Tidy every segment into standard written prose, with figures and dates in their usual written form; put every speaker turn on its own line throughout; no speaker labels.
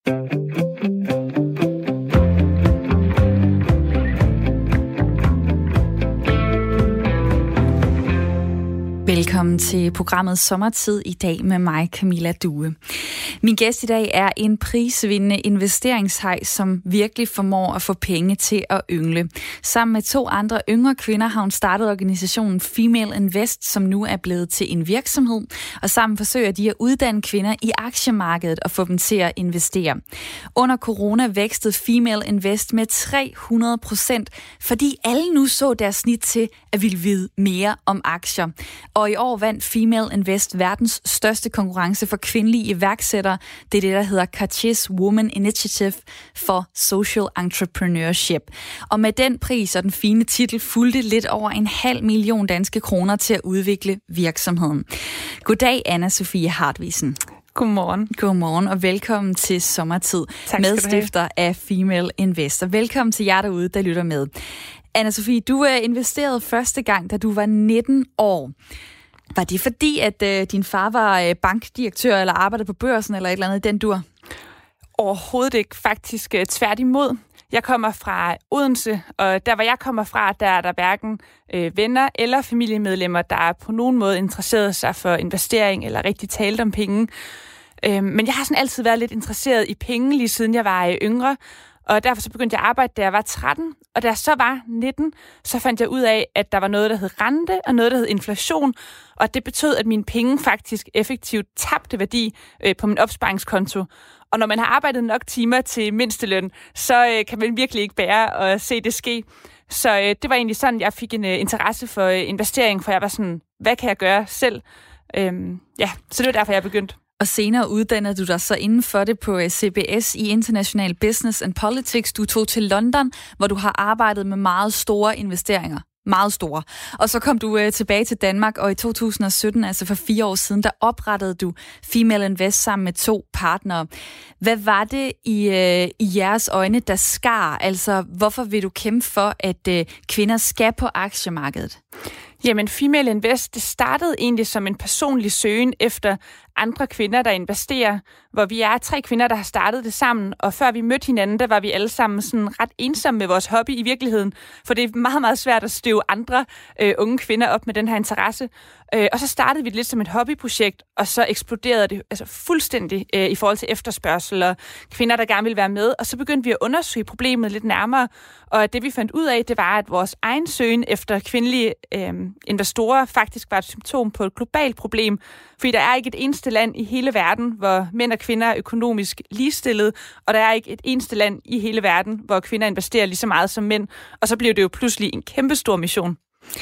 Velkommen til programmet Sommertid i dag med mig, Camilla Due. Min gæst i dag er en prisvindende investeringshaj, som virkelig formår at få penge til at yngle. Sammen med 2 andre yngre kvinder har hun startet organisationen Female Invest, som nu er blevet til en virksomhed. Og sammen forsøger de at uddanne kvinder i aktiemarkedet og få dem til at investere. Under corona vækstede Female Invest med 300%, fordi alle nu så deres snit til at ville vide mere om aktier. Og i år vandt Female Invest verdens største konkurrence for kvindelige iværksættere. Det er det, der hedder Cartier's Women Initiative for Social Entrepreneurship. Og med den pris og den fine titel fulgte lidt over 500.000 danske kroner til at udvikle virksomheden. Goddag, Anna-Sophie Hartvigsen.
Godmorgen.
Godmorgen og velkommen til Sommertid.
Tak,
medstifter af Female Invest. Og velkommen til jer derude, der lytter med. Anna-Sophie, du investerede første gang, da du var 19 år. Var det fordi, at din far var bankdirektør eller arbejdede på børsen eller et eller andet i den dur?
Overhovedet ikke, faktisk tværtimod. Jeg kommer fra Odense, og der hvor jeg kommer fra, der er der hverken venner eller familiemedlemmer, der på nogen måde interesserede sig for investering eller rigtig talt om penge. Men jeg har sådan altid været lidt interesseret i penge, lige siden jeg var yngre. Og derfor så begyndte jeg at arbejde, da jeg var 13. Og da jeg så var 19, så fandt jeg ud af, at der var noget, der hed rente, og noget, der hed inflation. Og det betød, at mine penge faktisk effektivt tabte værdi på min opsparingskonto. Og når man har arbejdet nok timer til mindsteløn, så kan man virkelig ikke bære at se det ske. Så det var egentlig sådan, jeg fik en interesse for investering, for jeg var sådan, hvad kan jeg gøre selv? Så det var derfor, jeg begyndte.
Og senere uddannede du dig så inden for det på CBS i International Business and Politics. Du tog til London, hvor du har arbejdet med meget store investeringer. Meget store. Og så kom du tilbage til Danmark, og i 2017, altså for 4 år siden, der oprettede du Female Invest sammen med 2 partnere. Hvad var det i jeres øjne, der skar? Altså, hvorfor vil du kæmpe for, at kvinder skal på aktiemarkedet?
Jamen, Female Invest, det startede egentlig som en personlig søgen efter andre kvinder, der investerer, hvor vi er 3 kvinder, der har startet det sammen, og før vi mødte hinanden, der var vi alle sammen sådan ret ensomme med vores hobby i virkeligheden, for det er meget, meget svært at støve andre unge kvinder op med den her interesse. Og så startede vi det lidt som et hobbyprojekt, og så eksploderede det altså fuldstændig i forhold til efterspørgsel og kvinder, der gerne ville være med, og så begyndte vi at undersøge problemet lidt nærmere, og det vi fandt ud af, det var, at vores egen søgen efter kvindelige investorer faktisk var et symptom på et globalt problem, fordi der er ikke et eneste land i hele verden, hvor mænd og kvinder er økonomisk ligestillede, og der er ikke et eneste land i hele verden, hvor kvinder investerer lige så meget som mænd, og så bliver det jo pludselig en kæmpestor mission.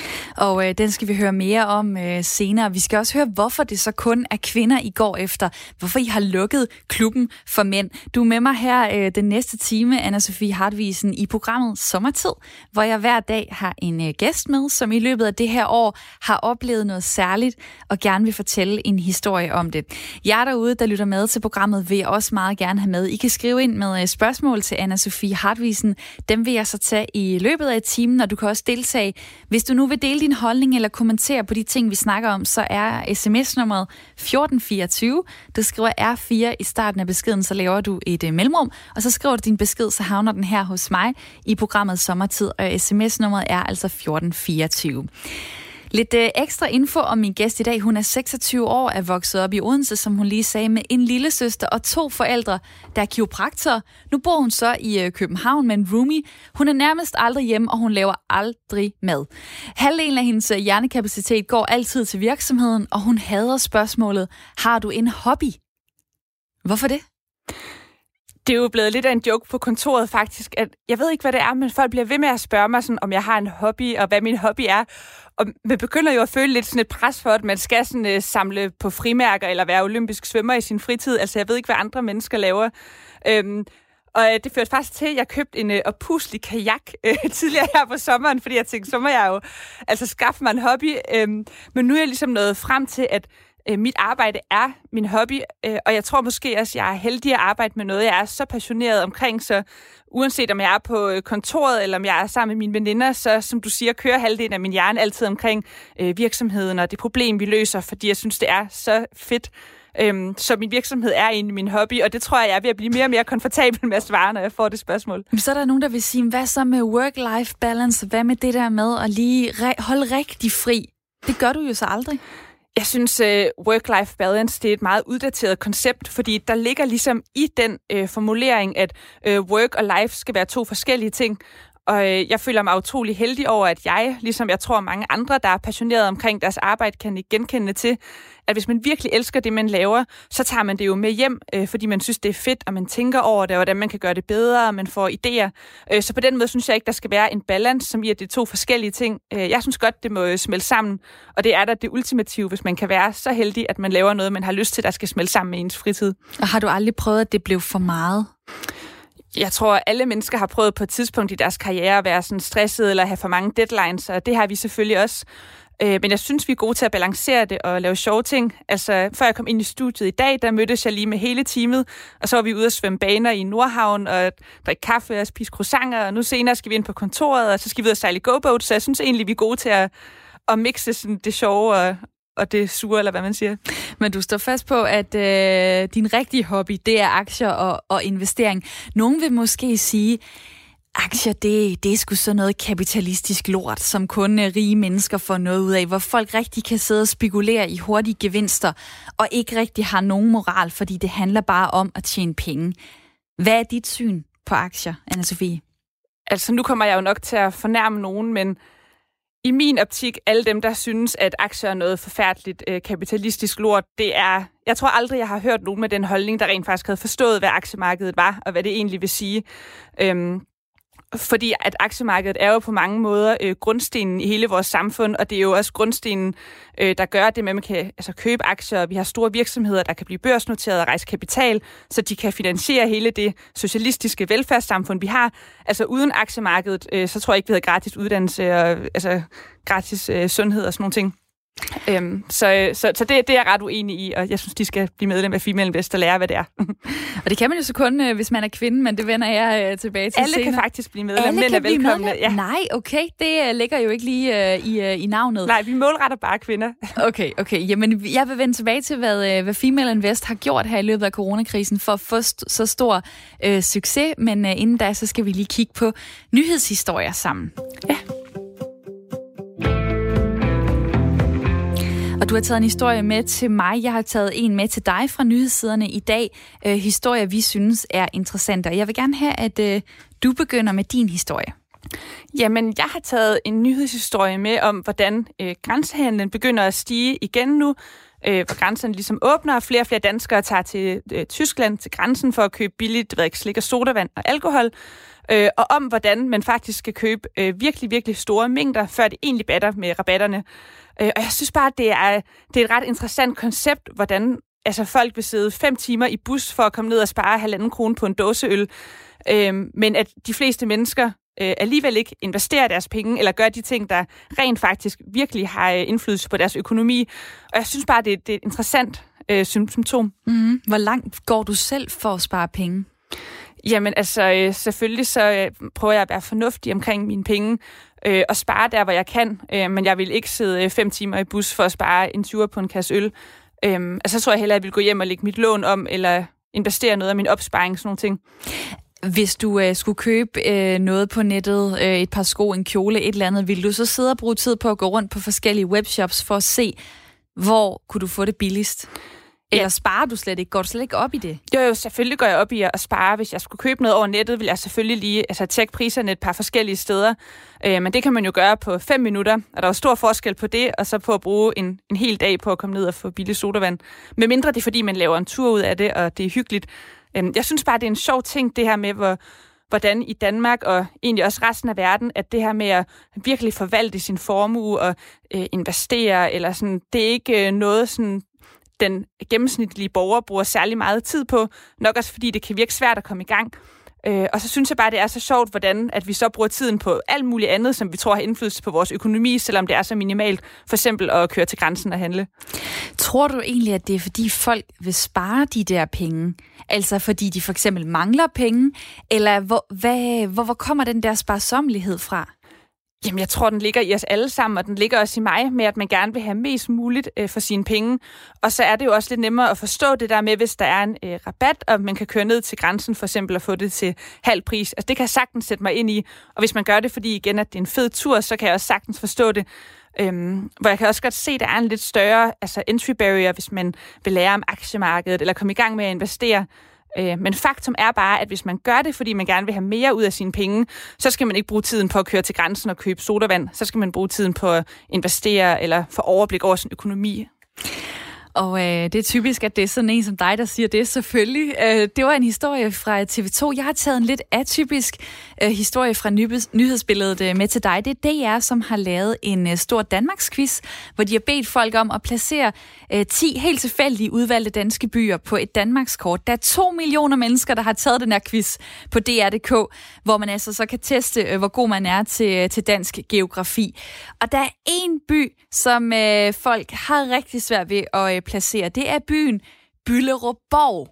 Og den skal vi høre mere om senere. Vi skal også høre, hvorfor det så kun er kvinder, I går efter. Hvorfor I har lukket klubben for mænd. Du er med mig her den næste time, Anna-Sophie Hartvigsen, i programmet Sommertid, hvor jeg hver dag har en gæst med, som i løbet af det her år har oplevet noget særligt og gerne vil fortælle en historie om det. Jer derude, der lytter med til programmet, vil jeg også meget gerne have med. I kan skrive ind med spørgsmål til Anna-Sophie Hartvigsen. Dem vil jeg så tage i løbet af timen, og du kan også deltage. Hvis du nu vil dele din holdning eller kommentere på de ting, vi snakker om, så er sms-nummeret 1424. Du skriver R4 i starten af beskeden, så laver du et mellemrum, og så skriver du din besked, så havner den her hos mig i programmet Sommertid, og sms-nummeret er altså 1424. Lidt ekstra info om min gæst i dag. Hun er 26 år, er vokset op i Odense, som hun lige sagde, med en lille søster og 2 forældre, der er kiropraktorer. Nu bor hun så i København med en roomie. Hun er nærmest aldrig hjemme, og hun laver aldrig mad. Halvdelen af hendes hjernekapacitet går altid til virksomheden, og hun hader spørgsmålet, har du en hobby? Hvorfor det?
Det er jo blevet lidt af en joke på kontoret faktisk, at jeg ved ikke, hvad det er, men folk bliver ved med at spørge mig, sådan, om jeg har en hobby, og hvad min hobby er. Og man begynder jo at føle lidt sådan et pres for, at man skal sådan, samle på frimærker eller være olympisk svømmer i sin fritid. Altså, jeg ved ikke, hvad andre mennesker laver. Og det førte faktisk til, at jeg købte en oppuslig kajak tidligere her på sommeren, fordi jeg tænkte, så må jeg jo altså skaffe mig en hobby. Men nu er jeg ligesom nået frem til, at mit arbejde er min hobby, og jeg tror måske også, at jeg er heldig at arbejde med noget, jeg er så passioneret omkring, så uanset om jeg er på kontoret, eller om jeg er sammen med mine veninder, så som du siger, kører halvdelen af min hjerne altid omkring virksomheden og det problem, vi løser, fordi jeg synes, det er så fedt. Så min virksomhed er egentlig min hobby, og det tror jeg er ved at blive mere og mere komfortabel med at svare, når jeg får det spørgsmål.
Men så er der nogen, der vil sige, hvad så med work-life balance? Hvad med det der med at lige holde rigtig fri? Det gør du jo så aldrig.
Jeg synes, work-life balance, det er et meget uddateret koncept, fordi der ligger ligesom i den formulering, at work og life skal være 2 forskellige ting. Og jeg føler mig utrolig heldig over, at jeg, ligesom jeg tror mange andre, der er passionerede omkring deres arbejde, kan genkende til, at hvis man virkelig elsker det, man laver, så tager man det jo med hjem, fordi man synes, det er fedt, og man tænker over det, og hvordan man kan gøre det bedre, og man får idéer. Så på den måde synes jeg ikke, der skal være en balance, som i at det er 2 forskellige ting. Jeg synes godt, det må smelte sammen, og det er da det ultimative, hvis man kan være så heldig, at man laver noget, man har lyst til, der skal smelte sammen med ens fritid.
Og har du aldrig prøvet, at det blev for meget?
Jeg tror, at alle mennesker har prøvet på et tidspunkt i deres karriere at være sådan stresset eller have for mange deadlines, og det har vi selvfølgelig også. Men jeg synes, vi er gode til at balancere det og lave sjove ting. Altså, før jeg kom ind i studiet i dag, der mødtes jeg lige med hele teamet, og så var vi ude at svømme baner i Nordhavn og drikke kaffe og spise croissanter, og nu senere skal vi ind på kontoret, og så skal vi ud og sejle go-boat, så jeg synes egentlig, vi er gode til at mixe sådan det sjove og det sure, eller hvad man siger.
Men du står fast på, at din rigtige hobby, det er aktier og investering. Nogen vil måske sige, aktier, det er sgu sådan noget kapitalistisk lort, som kun rige mennesker får noget ud af, hvor folk rigtig kan sidde og spekulere i hurtige gevinster, og ikke rigtig har nogen moral, fordi det handler bare om at tjene penge. Hvad er dit syn på aktier, Anna-Sofie?
Altså, nu kommer jeg jo nok til at fornærme nogen, men i min optik, alle dem, der synes, at aktier er noget forfærdeligt kapitalistisk lort, det er... Jeg tror aldrig, jeg har hørt nogen med den holdning, der rent faktisk havde forstået, hvad aktiemarkedet var, og hvad det egentlig vil sige. Fordi at aktiemarkedet er jo på mange måder grundstenen i hele vores samfund, og det er jo også grundstenen, der gør det med, at man kan købe aktier. Vi har store virksomheder, der kan blive børsnoteret og rejse kapital, så de kan finansiere hele det socialistiske velfærdssamfund, vi har. Altså uden aktiemarkedet, så tror jeg ikke, vi havde gratis uddannelse og gratis sundhed og sådan nogle ting. Så det er jeg ret uenig i, og jeg synes, de skal blive medlem af Female Invest og lære, hvad det er.
Og det kan man jo så kun, hvis man er kvinde, men det vender jeg tilbage til
alle
senere.
Alle kan faktisk blive medlem, men er velkomne.
Ja. Nej, okay, det ligger jo ikke lige i navnet.
Nej, vi målretter bare kvinder.
Okay. Jamen, jeg vil vende tilbage til, hvad Female Invest har gjort her i løbet af coronakrisen for at få så stor succes, men inden da, så skal vi lige kigge på nyhedshistorier sammen.
Ja.
Og du har taget en historie med til mig. Jeg har taget en med til dig fra nyhedssiderne i dag. Historier, vi synes er interessante. Og jeg vil gerne have, at du begynder med din historie.
Jamen, jeg har taget en nyhedshistorie med om, hvordan grænsehandlen begynder at stige igen nu. Hvor grænserne ligesom åbner, og flere danskere tager til Tyskland, til grænsen for at købe billigt slik og sodavand og alkohol. Og om, hvordan man faktisk skal købe virkelig, virkelig store mængder, før det egentlig batter med rabatterne. Og jeg synes bare, det er et ret interessant koncept, hvordan folk vil sidde 5 timer i bus for at komme ned og spare 1,5 kroner på en dåseøl. Men at de fleste mennesker alligevel ikke investerer deres penge, eller gør de ting, der rent faktisk virkelig har indflydelse på deres økonomi. Og jeg synes bare, det er et interessant symptom.
Mm-hmm. Hvor langt går du selv for at spare penge?
Jamen selvfølgelig så prøver jeg at være fornuftig omkring mine penge, og spare der, hvor jeg kan, men jeg vil ikke sidde 5 timer i bus for at spare en 20'er på en kasse øl. Så tror jeg hellere, at jeg vil gå hjem og lægge mit lån om, eller investere noget af min opsparing, sådan nogle ting.
Hvis du skulle købe noget på nettet, et par sko, en kjole, et eller andet, vil du så sidde og bruge tid på at gå rundt på forskellige webshops for at se, hvor kunne du få det billigst? Eller sparer du slet ikke? Går du slet ikke op i det?
Jo, selvfølgelig går jeg op i at spare. Hvis jeg skulle købe noget over nettet, vil jeg selvfølgelig lige tjekke priserne et par forskellige steder. Men det kan man jo gøre på 5 minutter, og der er stor forskel på det, og så på at bruge en hel dag på at komme ned og få billig sodavand. Med mindre det er, fordi man laver en tur ud af det, og det er hyggeligt. Jeg synes bare, det er en sjov ting, det her med, hvordan i Danmark og egentlig også resten af verden, at det her med at virkelig forvalte sin formue og investere, eller sådan, det er ikke noget sådan, den gennemsnitlige borger bruger særlig meget tid på, nok også fordi det kan virke svært at komme i gang. Og så synes jeg bare, det er så sjovt, hvordan at vi så bruger tiden på alt muligt andet, som vi tror har indflydelse på vores økonomi, selvom det er så minimalt. For eksempel at køre til grænsen og handle.
Tror du egentlig, at det er fordi folk vil spare de der penge? Altså fordi de for eksempel mangler penge? Eller hvor kommer den der sparsommelighed fra?
Jamen, jeg tror, den ligger i os alle sammen, og den ligger også i mig, med at man gerne vil have mest muligt for sine penge. Og så er det jo også lidt nemmere at forstå det der med, hvis der er en rabat, og man kan køre ned til grænsen for eksempel og få det til halv pris. Altså, det kan jeg sagtens sætte mig ind i. Og hvis man gør det, fordi igen, at det er en fed tur, så kan jeg også sagtens forstå det. Hvor jeg kan også godt se, at der er en lidt større entry barrier, hvis man vil lære om aktiemarkedet, eller komme i gang med at investere. Men faktum er bare, at hvis man gør det, fordi man gerne vil have mere ud af sine penge, så skal man ikke bruge tiden på at køre til grænsen og købe sodavand. Så skal man bruge tiden på at investere eller få overblik over sin økonomi.
Og det er typisk, at det er sådan en som dig, der siger det, selvfølgelig. Det var en historie fra TV2. Jeg har taget en lidt atypisk historie fra nyhedsbilledet med til dig. Det er DR, som har lavet en stor Danmarksquiz, hvor de har bedt folk om at placere 10 helt tilfældige udvalgte danske byer på et Danmarkskort. Der er 2 millioner mennesker, der har taget den her quiz på DR.dk, hvor man altså så kan teste, hvor god man er til dansk geografi. Og der er en by, som folk har rigtig svært ved at placere. Det er byen Bylderup-Bov.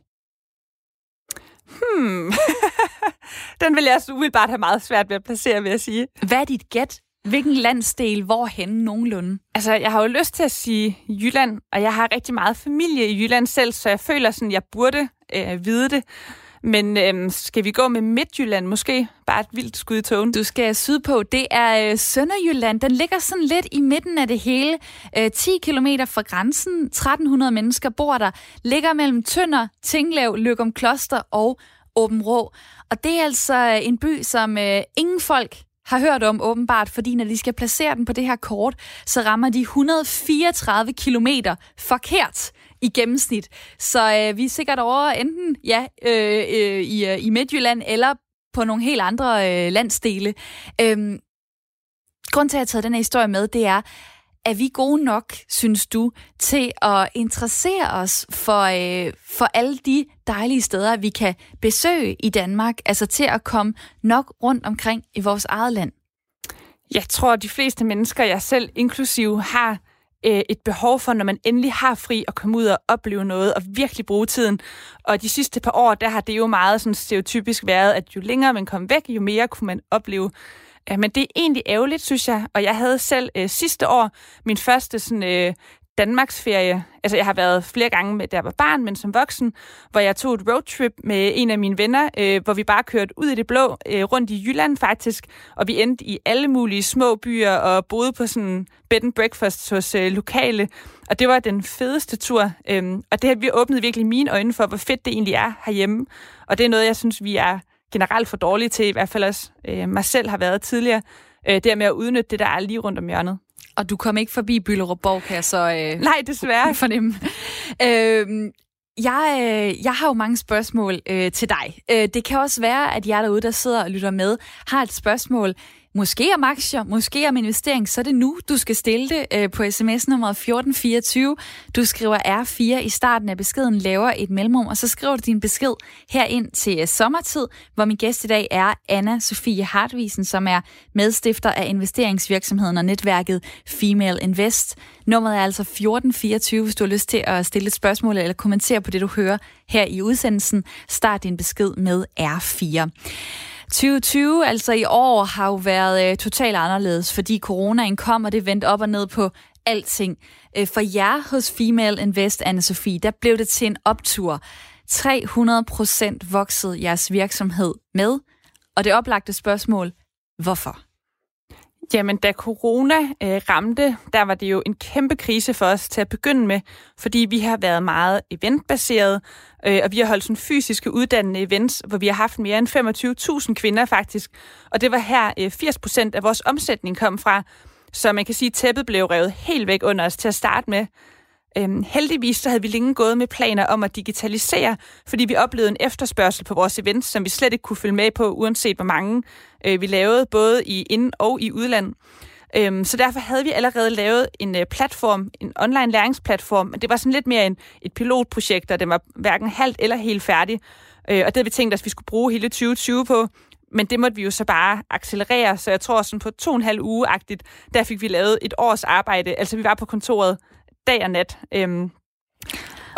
Den vil jeg så umiddelbart have meget svært ved at placere, vil jeg sige.
Hvad er dit gæt? Hvilken landsdel? Hvorhenne nogenlunde?
Altså, jeg har jo lyst til at sige Jylland, og jeg har rigtig meget familie i Jylland selv, så jeg føler sådan, jeg burde vide det. Men skal vi gå med Midtjylland måske? Bare et vildt skud i tågen.
Du skal sydpå. Det er Sønderjylland. Den ligger sådan lidt i midten af det hele. 10 kilometer fra grænsen. 1300 mennesker bor der. Ligger mellem Tønder, Tinglev, Løgumkloster og Aabenraa. Og det er altså en by, som ingen folk har hørt om åbenbart, fordi når de skal placere den på det her kort, så rammer de 134 kilometer forkert i gennemsnit. Så vi er sikkert over enten i Midtjylland eller på nogle helt andre landsdele. Grunden til, at jeg har taget den her historie med, det er, at vi gode nok, synes du, til at interessere os for alle de dejlige steder, vi kan besøge i Danmark, altså til at komme nok rundt omkring i vores eget land?
Jeg tror, at de fleste mennesker, jeg selv inklusive, har et behov for, når man endelig har fri, at komme ud og opleve noget og virkelig bruge tiden. Og de sidste par år, der har det jo meget sådan stereotypisk været, at jo længere man kom væk, jo mere kunne man opleve. Men det er egentlig ærgerligt, synes jeg. Og jeg havde selv sidste år min første sådan, Danmarksferie. Altså, jeg har været flere gange, da jeg var barn, men som voksen, hvor jeg tog et roadtrip med en af mine venner, hvor vi bare kørte ud i det blå, rundt i Jylland faktisk, og vi endte i alle mulige små byer og boede på sådan bed and breakfast hos lokale, og det var den fedeste tur. Og det har vi åbnet virkelig mine øjne for, hvor fedt det egentlig er herhjemme, og det er noget, jeg synes, vi er generelt for dårlige til, i hvert fald også mig selv har været tidligere, det med at udnytte det, der er lige rundt om hjørnet.
Og du kom ikke forbi Bylderup-Bov, kan jeg så
nej, desværre
fornemme. Jeg har jo mange spørgsmål til dig. Det kan også være, at jer derude, der sidder og lytter med, har et spørgsmål, måske om aktier, måske om investering, så er det nu, du skal stille det på sms-nummeret 1424. Du skriver R4 i starten af beskeden, laver et mellemrum, og så skriver du din besked herind til sommertid, hvor min gæst i dag er Anna-Sophie Hartvigsen, som er medstifter af investeringsvirksomheden og netværket Female Invest. Nummeret er altså 1424, hvis du har lyst til at stille et spørgsmål eller kommentere på det, du hører her i udsendelsen. Start din besked med R4. 2020, altså i år, har jo været totalt anderledes, fordi coronaen kom, og det vendte op og ned på alting. For jer hos Female Invest, Anna-Sophie, der blev det til en optur. 300% voksede jeres virksomhed med, og det oplagte spørgsmål, hvorfor?
Jamen, da corona ramte, der var det jo en kæmpe krise for os til at begynde med, fordi vi har været meget eventbaseret, og vi har holdt sådan fysiske uddannende events, hvor vi har haft mere end 25.000 kvinder faktisk, og det var her 80% af vores omsætning kom fra, så man kan sige, at tæppet blev revet helt væk under os til at starte med. Heldigvis så havde vi længe gået med planer om at digitalisere, fordi vi oplevede en efterspørgsel på vores events, som vi slet ikke kunne følge med på, uanset hvor mange vi lavede, både i ind- og i udland. Så derfor havde vi allerede lavet en platform, en online læringsplatform, men det var sådan lidt mere et pilotprojekt, og det var hverken halvt eller helt færdig. Og det havde vi tænkt os, at vi skulle bruge hele 2020 på, men det måtte vi jo så bare accelerere, så jeg tror sådan på 2,5 uge-agtigt, der fik vi lavet et års arbejde. Altså vi var på kontoret dag og nat.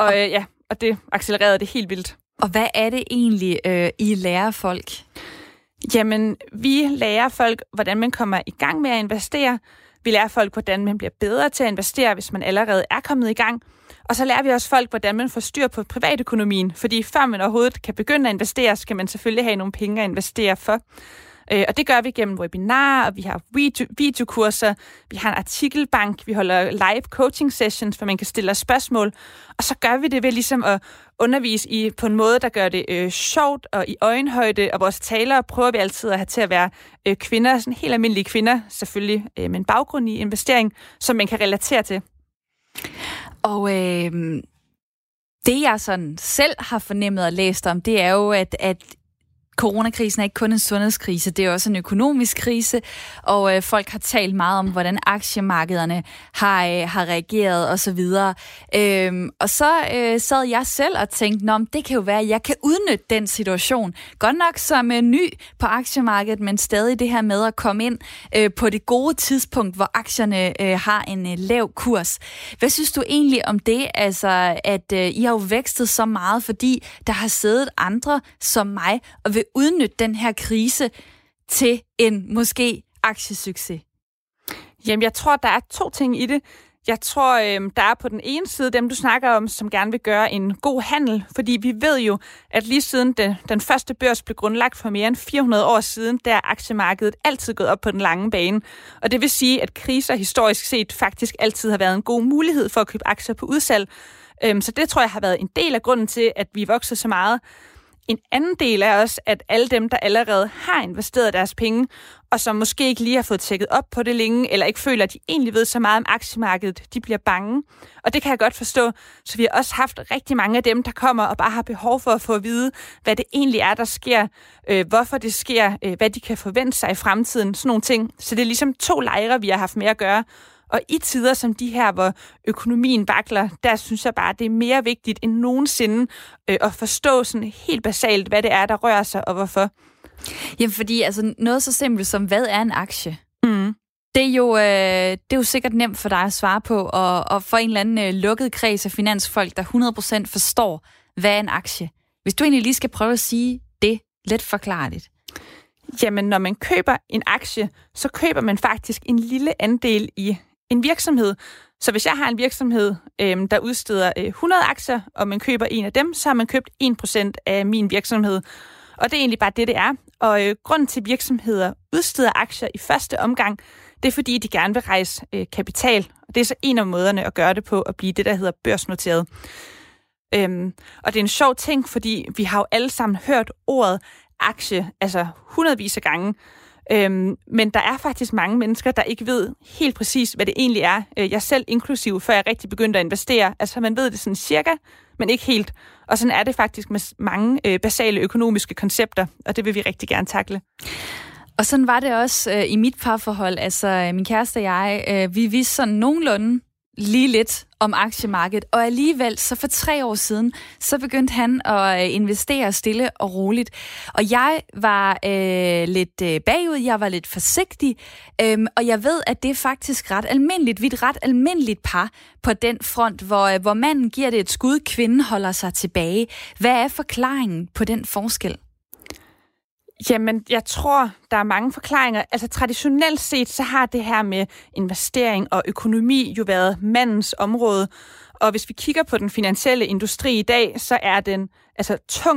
Og det accelererede det helt vildt.
Og hvad er det egentlig, I lærer folk?
Jamen, vi lærer folk, hvordan man kommer i gang med at investere. Vi lærer folk, hvordan man bliver bedre til at investere, hvis man allerede er kommet i gang. Og så lærer vi også folk, hvordan man får styr på privatøkonomien. Fordi før man overhovedet kan begynde at investere, skal man selvfølgelig have nogle penge at investere for. Og det gør vi gennem webinarer, og vi har videokurser, vi har en artikelbank, vi holder live coaching sessions, hvor man kan stille spørgsmål. Og så gør vi det ved ligesom at undervise på en måde, der gør det sjovt og i øjenhøjde. Og vores talere prøver vi altid at have til at være kvinder, sådan helt almindelige kvinder, selvfølgelig med en baggrund i investering, som man kan relatere til.
Og det, jeg sådan selv har fornemmet og læst om, det er jo, at coronakrisen er ikke kun en sundhedskrise, det er også en økonomisk krise, og folk har talt meget om, hvordan aktiemarkederne har reageret osv. Og så sad jeg selv og tænkte, det kan jo være, at jeg kan udnytte den situation. Godt nok som ny på aktiemarkedet, men stadig det her med at komme ind på det gode tidspunkt, hvor aktierne har en lav kurs. Hvad synes du egentlig om det, altså at I har jo vækstet så meget, fordi der har siddet andre som mig og vil udnytte den her krise til en måske aktiesucces?
Jamen, jeg tror, der er 2 ting i det. Jeg tror, der er på den ene side dem, du snakker om, som gerne vil gøre en god handel, fordi vi ved jo, at lige siden den første børs blev grundlagt for mere end 400 år siden, der er aktiemarkedet altid gået op på den lange bane. Og det vil sige, at kriser historisk set faktisk altid har været en god mulighed for at købe aktier på udsalg. Så det tror jeg har været en del af grunden til, at vi vokser så meget. En anden del er også, at alle dem, der allerede har investeret deres penge, og som måske ikke lige har fået tjekket op på det længe, eller ikke føler, at de egentlig ved så meget om aktiemarkedet, de bliver bange. Og det kan jeg godt forstå. Så vi har også haft rigtig mange af dem, der kommer og bare har behov for at få at vide, hvad det egentlig er, der sker, hvorfor det sker, hvad de kan forvente sig i fremtiden, sådan nogle ting. Så det er ligesom 2 lejre, vi har haft med at gøre. Og i tider som de her, hvor økonomien vakler, der synes jeg bare, det er mere vigtigt end nogensinde at forstå sådan helt basalt, hvad det er, der rører sig, og hvorfor.
Jamen, fordi altså, noget så simpelt som, hvad er en aktie?
Mm.
Det er jo sikkert nemt for dig at svare på, og for en eller anden lukket kreds af finansfolk, der 100% forstår, hvad er en aktie. Hvis du egentlig lige skal prøve at sige det let forklarligt.
Jamen, når man køber en aktie, så køber man faktisk en lille andel i en virksomhed. Så hvis jeg har en virksomhed, der udsteder 100 aktier, og man køber en af dem, så har man købt 1% af min virksomhed. Og det er egentlig bare det er. Og grunden til, at virksomheder udsteder aktier i første omgang, det er fordi, de gerne vil rejse kapital. Og det er så en af måderne at gøre det på, at blive det, der hedder børsnoteret. Og det er en sjov ting, fordi vi har jo alle sammen hørt ordet aktie, altså hundredvis af gange. Men der er faktisk mange mennesker, der ikke ved helt præcis, hvad det egentlig er. Jeg selv inklusiv, før jeg rigtig begyndte at investere. Altså man ved det sådan cirka, men ikke helt. Og sådan er det faktisk med mange basale økonomiske koncepter, og det vil vi rigtig gerne takle.
Og sådan var det også i mit parforhold. Altså min kæreste og jeg, vi vidste sådan nogenlunde lige lidt om aktiemarkedet, og alligevel, så for 3 år siden, så begyndte han at investere stille og roligt. Og jeg var lidt bagud, jeg var lidt forsigtig, og jeg ved, at det er faktisk ret almindeligt. Vi er et ret almindeligt par på den front, hvor manden giver det et skud, kvinden holder sig tilbage. Hvad er forklaringen på den forskel?
Jamen, jeg tror, der er mange forklaringer. Altså traditionelt set, så har det her med investering og økonomi jo været mandens område. Og hvis vi kigger på den finansielle industri i dag, så er den altså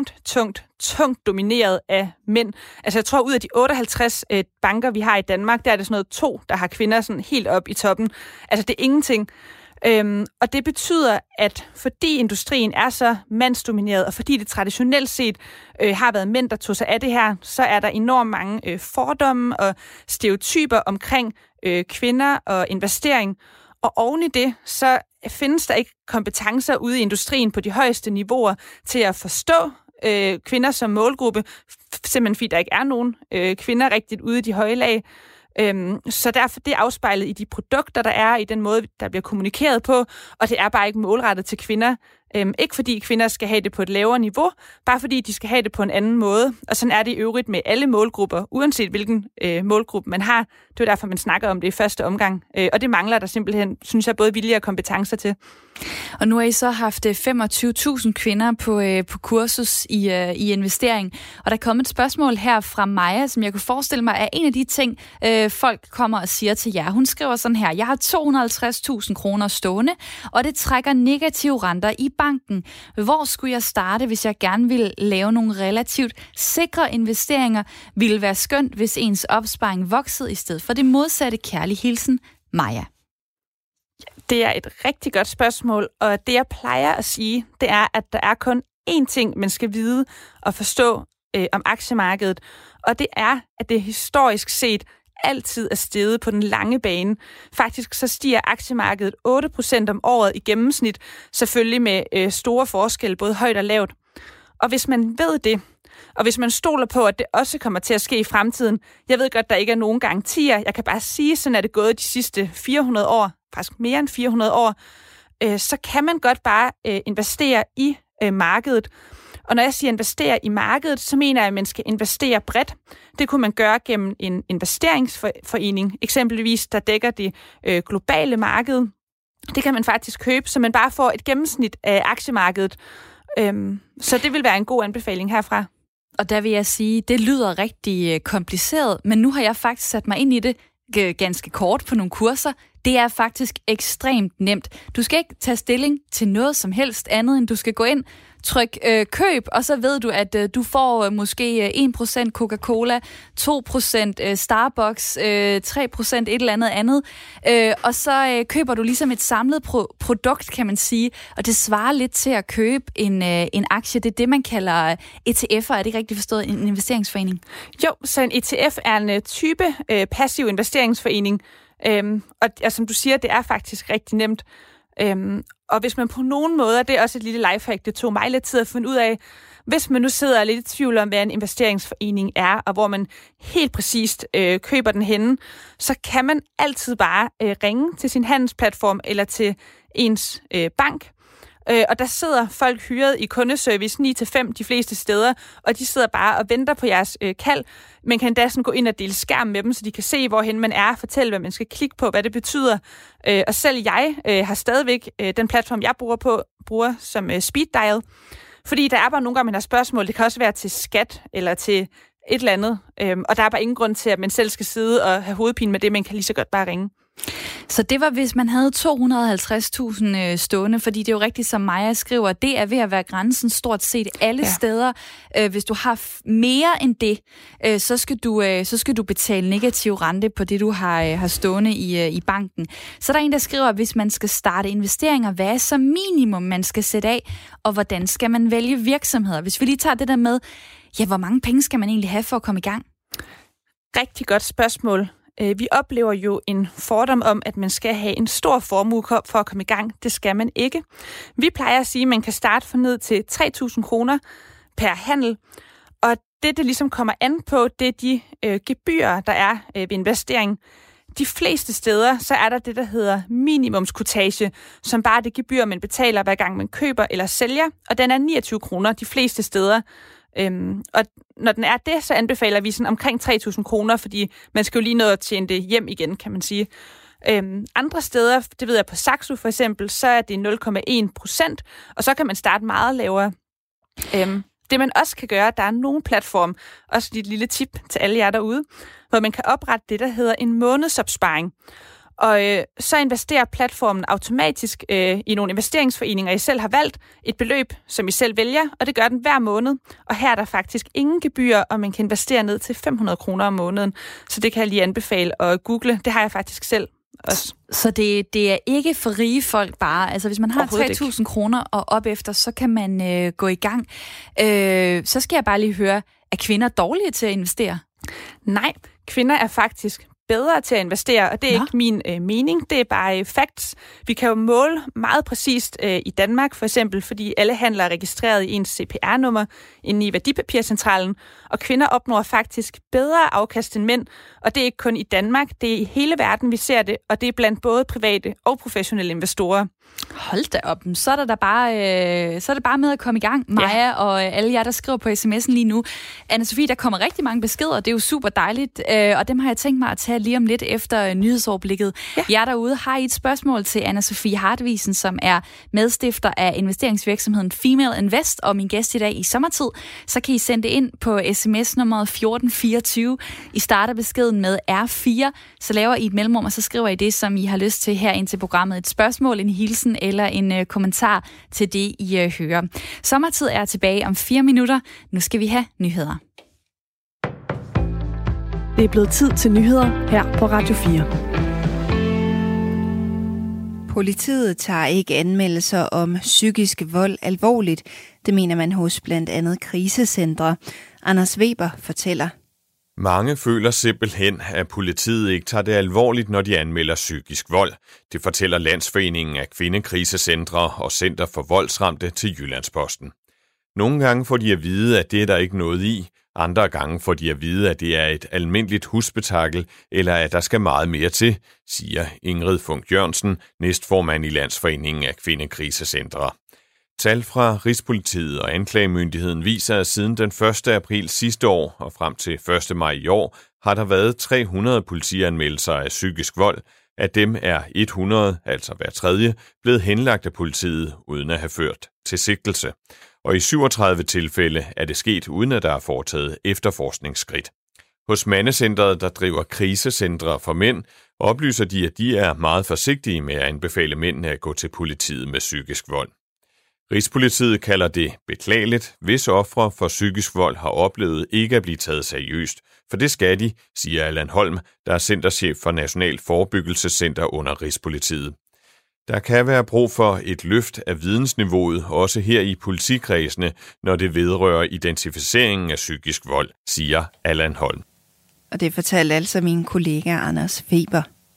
tungt domineret af mænd. Altså jeg tror, ud af de 58 banker, vi har i Danmark, der er det sådan noget 2, der har kvinder sådan helt op i toppen. Altså det er ingenting. Og det betyder, at fordi industrien er så mandsdomineret, og fordi det traditionelt set har været mænd, der tog sig af det her, så er der enormt mange fordomme og stereotyper omkring kvinder og investering. Og oven i det, så findes der ikke kompetencer ude i industrien på de højeste niveauer til at forstå kvinder som målgruppe, simpelthen fordi der ikke er nogen kvinder rigtigt ude i de høje lag. Så derfor det er afspejlet i de produkter, der er, i den måde, der bliver kommunikeret på, og det er bare ikke målrettet til kvinder. Ikke fordi kvinder skal have det på et lavere niveau, bare fordi de skal have det på en anden måde. Og sådan er det i øvrigt med alle målgrupper, uanset hvilken målgruppe man har. Det er derfor, man snakker om det i første omgang. Og det mangler der simpelthen, synes jeg, både vilje og kompetencer til.
Og nu har I så haft 25.000 kvinder på kursus i investering. Og der er kommet et spørgsmål her fra Maja, som jeg kunne forestille mig er en af de ting, folk kommer og siger til jer. Hun skriver sådan her: jeg har 250.000 kroner stående, og det trækker negative renter i banken. Hvor skulle jeg starte, hvis jeg gerne ville lave nogle relativt sikre investeringer? Ville være skønt, hvis ens opsparing voksede i stedet for det modsatte. Kærlig hilsen, Maja.
Det er et rigtig godt spørgsmål, og det jeg plejer at sige, det er, at der er kun én ting, man skal vide og forstå om aktiemarkedet, og det er, at det historisk set altid er steget på den lange bane. Faktisk så stiger aktiemarkedet 8% om året i gennemsnit, selvfølgelig med store forskelle, både højt og lavt. Og hvis man ved det, og hvis man stoler på, at det også kommer til at ske i fremtiden, jeg ved godt, der ikke er nogen garantier, jeg kan bare sige, sådan er det gået de sidste 400 år, faktisk mere end 400 år, så kan man godt bare investere i markedet. Og når jeg siger investere i markedet, så mener jeg, at man skal investere bredt. Det kunne man gøre gennem en investeringsforening, eksempelvis der dækker det globale marked. Det kan man faktisk købe, så man bare får et gennemsnit af aktiemarkedet. Så det vil være en god anbefaling herfra.
Og der vil jeg sige, det lyder rigtig kompliceret, men nu har jeg faktisk sat mig ind i det ganske kort på nogle kurser. Det er faktisk ekstremt nemt. Du skal ikke tage stilling til noget som helst andet, end du skal gå ind, tryk køb, og så ved du, at du får måske 1% Coca-Cola, 2% Starbucks, 3% et eller andet. Og så køber du ligesom et samlet produkt, kan man sige, og det svarer lidt til at købe en aktie. Det er det, man kalder ETF'er. Er det ikke rigtigt forstået? En investeringsforening?
Jo, så en ETF er en type passiv investeringsforening, og som du siger, det er faktisk rigtig nemt. Og hvis man på nogen måde, det er også et lille lifehack, det tog mig lidt tid at finde ud af, hvis man nu sidder lidt i tvivl om, hvad en investeringsforening er, og hvor man helt præcist køber den henne, så kan man altid bare ringe til sin handelsplatform eller til ens bank. Og der sidder folk hyret i kundeservice 9-5 de fleste steder, og de sidder bare og venter på jeres kald. Man kan endda sådan gå ind og dele skærm med dem, så de kan se, hvorhen man er, fortælle, hvad man skal klikke på, hvad det betyder. Og selv jeg har stadigvæk den platform, jeg bruger som speed dial. Fordi der er bare nogle gange, man har spørgsmål. Det kan også være til skat eller til et eller andet. Og der er bare ingen grund til, at man selv skal sidde og have hovedpine med det. Man kan lige så godt bare ringe.
Så det var, hvis man havde 250.000 stående, fordi det er jo rigtigt, som Maja skriver, det er ved at være grænsen stort set alle steder. Hvis du har mere end det, så skal du betale negativ rente på det, du har stående i banken. Så der er en, der skriver, at hvis man skal starte investeringer, hvad er så minimum, man skal sætte af, og hvordan skal man vælge virksomheder? Hvis vi lige tager det der med, hvor mange penge skal man egentlig have for at komme i gang?
Rigtig godt spørgsmål. Vi oplever jo en fordom om, at man skal have en stor formue for at komme i gang. Det skal man ikke. Vi plejer at sige, at man kan starte for ned til 3.000 kroner per handel. Og det ligesom kommer an på, det er de gebyrer, der er ved investering. De fleste steder, så er der det, der hedder minimumskortage, som bare er det gebyr, man betaler, hver gang man køber eller sælger. Og den er 29 kroner de fleste steder. Og når den er det, så anbefaler vi sådan omkring 3.000 kroner, fordi man skal jo lige nå at tjene det hjem igen, kan man sige. Andre steder, det ved jeg på Saxo for eksempel, så er det 0,1%, og så kan man starte meget lavere. Det man også kan gøre, der er nogle platform, også et lille tip til alle jer derude, hvor man kan oprette det, der hedder en månedsopsparing. Og så investerer platformen automatisk i nogle investeringsforeninger, I selv har valgt, et beløb, som I selv vælger, og det gør den hver måned. Og her er der faktisk ingen gebyr, og man kan investere ned til 500 kroner om måneden. Så det kan jeg lige anbefale at google. Det har jeg faktisk selv også. Så
det er ikke for rige folk bare. Altså hvis man har 3.000 kroner og op efter, så kan man gå i gang. Så skal jeg bare lige høre, er kvinder dårlige til at investere?
Nej, kvinder er faktisk bedre til at investere, og det er ikke min mening, det er bare facts. Vi kan jo måle meget præcist i Danmark, for eksempel, fordi alle handler er registreret i ens CPR-nummer inde i Værdipapircentralen, og kvinder opnår faktisk bedre afkast end mænd, og det er ikke kun i Danmark, det er i hele verden, vi ser det, og det er blandt både private og professionelle investorer.
Hold da op, så er det bare med at komme i gang, Maja, og alle jer, der skriver på sms'en lige nu. Anne-Sophie, der kommer rigtig mange beskeder, det er jo super dejligt, og dem har jeg tænkt mig at tage lige om lidt efter nyhedsoverblikket. Ja. Jer derude, har I et spørgsmål til Anna-Sophie Hartvigsen, som er medstifter af investeringsvirksomheden Female Invest, og min gæst i dag i sommertid, så kan I sende det ind på sms-nummeret 1424. I starter beskeden med R4, så laver I et mellemrum, og så skriver I det, som I har lyst til her ind til programmet. Et spørgsmål, en hilsen eller en kommentar til det, I hører. Sommertid er tilbage om 4 minutter. Nu skal vi have nyheder.
Det er blevet tid til nyheder her på Radio 4.
Politiet tager ikke anmeldelser om psykisk vold alvorligt. Det mener man hos blandt andet krisecentre. Anders Weber fortæller.
Mange føler simpelthen, at politiet ikke tager det alvorligt, når de anmelder psykisk vold. Det fortæller Landsforeningen af Kvindekrisecentre og Center for Voldsramte til Jyllandsposten. Nogle gange får de at vide, at det er der ikke noget i. Andre gange får de at vide, at det er et almindeligt husspektakel, eller at der skal meget mere til, siger Ingrid Funk Jørgensen, næstformand i Landsforeningen af Kvindekrisecentre. Tal fra Rigspolitiet og Anklagemyndigheden viser, at siden den 1. april sidste år og frem til 1. maj i år, har der været 300 politianmeldelser af psykisk vold. Af dem er 100, altså hver tredje, blevet henlagt af politiet uden at have ført til sigtelse. Og i 37 tilfælde er det sket, uden at der er foretaget efterforskningsskridt. Hos Mandecentret, der driver krisecentre for mænd, oplyser de, at de er meget forsigtige med at anbefale mændene at gå til politiet med psykisk vold. Rigspolitiet kalder det beklageligt, hvis ofre for psykisk vold har oplevet ikke at blive taget seriøst, for det skal de, siger Allan Holm, der er centerchef for National Forebyggelsescenter under Rigspolitiet. Der kan være brug for et løft af vidensniveauet, også her i politikredsene, når det vedrører identificeringen af psykisk vold, siger Allan Holm.
Og det fortalte altså min kollega Anders Weber.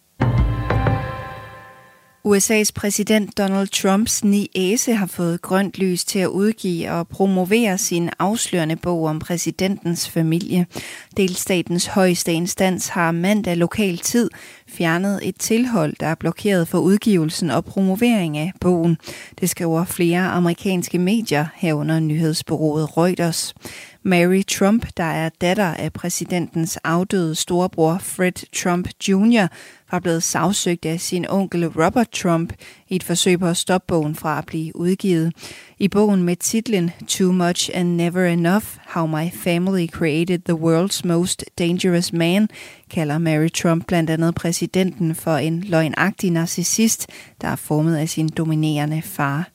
USA's præsident Donald Trumps niece har fået grønt lys til at udgive og promovere sin afslørende bog om præsidentens familie. Delstatens højeste instans har mandag lokal tid fjernet et tilhold, der er blokeret for udgivelsen og promovering af bogen. Det skriver flere amerikanske medier, herunder nyhedsbureauet Reuters. Mary Trump, der er datter af præsidentens afdøde storebror Fred Trump Jr., var blevet sagsøgt af sin onkel Robert Trump i et forsøg på at stoppe bogen fra at blive udgivet. I bogen med titlen Too Much and Never Enough, How My Family Created the World's Most Dangerous Man, kalder Mary Trump blandt andet præsidenten for en løgnagtig narcissist, der er formet af sin dominerende far.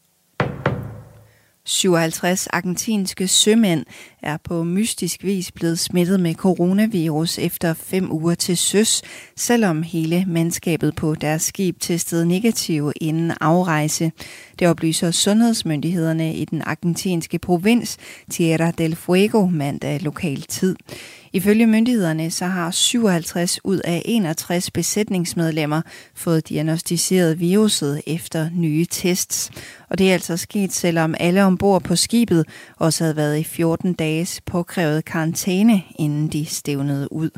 57 argentinske sømænd er på mystisk vis blevet smittet med coronavirus efter 5 uger til søs, selvom hele mandskabet på deres skib testede negativ inden afrejse. Det oplyser sundhedsmyndighederne i den argentinske provins Tierra del Fuego mandag lokal tid. Ifølge myndighederne så har 57 ud af 61 besætningsmedlemmer fået diagnosticeret viruset efter nye tests. Og det er altså sket, selvom alle ombord på skibet også havde været i 14 dages påkrævet karantæne, inden de stævnede ud.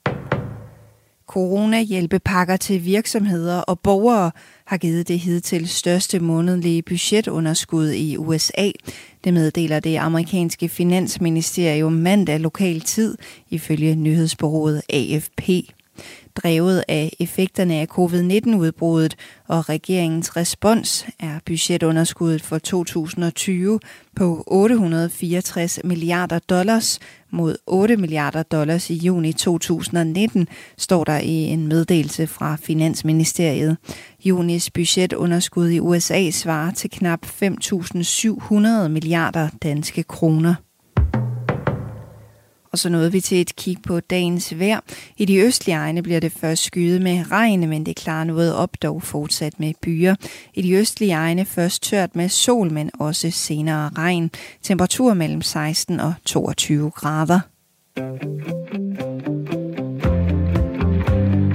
Corona-hjælpepakker til virksomheder og borgere har givet det hidtil største månedlige budgetunderskud i USA. Det meddeler det amerikanske finansministerium mandag lokal tid, ifølge nyhedsbureauet AFP. Drevet af effekterne af covid-19-udbruddet og regeringens respons er budgetunderskuddet for 2020 på $864 milliarder mod $8 milliarder i juni 2019, står der i en meddelelse fra Finansministeriet. Junis budgetunderskud i USA svarer til knap 5.700 milliarder danske kroner. Og så nåede vi til et kig på dagens vejr. I de østlige egne bliver det først skyet med regn, men det klarer noget op, dog fortsat med byer. I de østlige egne først tørt med sol, men også senere regn. Temperatur mellem 16 og 22 grader.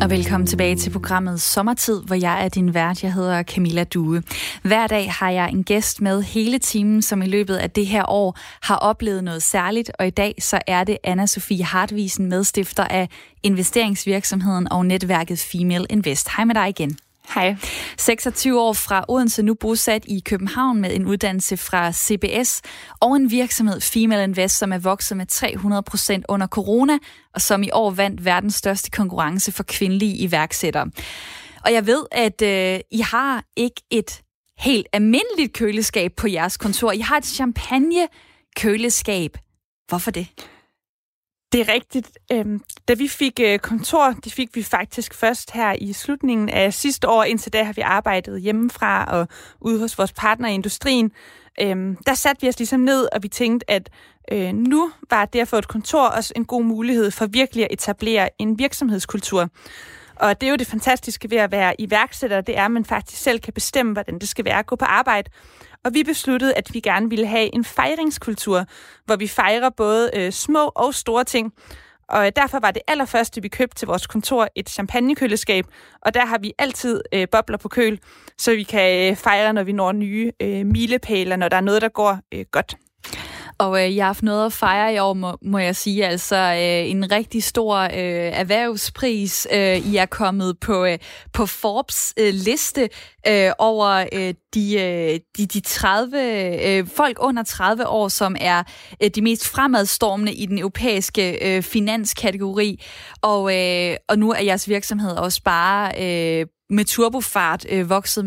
Og velkommen tilbage til programmet Sommertid, hvor jeg er din vært. Jeg hedder Camilla Due. Hver dag har jeg en gæst med hele timen, som i løbet af det her år har oplevet noget særligt. Og i dag så er det Anna-Sophie Hartvigsen, medstifter af investeringsvirksomheden og netværket Female Invest. Hej med dig igen.
Hej.
26 år fra Odense, nu bosat i København med en uddannelse fra CBS og en virksomhed Female Invest, som er vokset med 300% under corona, og som i år vandt verdens største konkurrence for kvindelige iværksættere. Og jeg ved, at I har ikke et helt almindeligt køleskab på jeres kontor. I har et champagne-køleskab. Hvorfor det?
Det er rigtigt. Da vi fik kontor, det fik vi faktisk først her i slutningen af sidste år. Indtil da har vi arbejdet hjemmefra og ude hos vores partner i industrien. Der satte vi os ligesom ned, og vi tænkte, at nu var det at få et kontor også en god mulighed for virkelig at etablere en virksomhedskultur. Og det er jo det fantastiske ved at være iværksætter, det er, at man faktisk selv kan bestemme, hvordan det skal være at gå på arbejde. Og vi besluttede, at vi gerne ville have en fejringskultur, hvor vi fejrer både små og store ting. Og derfor var det allerførste, vi købte til vores kontor, et champagnekøleskab. Og der har vi altid bobler på køl, så vi kan fejre, når vi når nye milepæle, når der er noget, der går godt.
Og jeg har haft noget at fejre i år, må jeg sige. Altså en rigtig stor erhvervspris. I er kommet på Forbes liste over de 30 folk under 30 år, som er de mest fremadstormende i den europæiske finanskategori. Og nu er jeres virksomhed også bare med turbofart vokset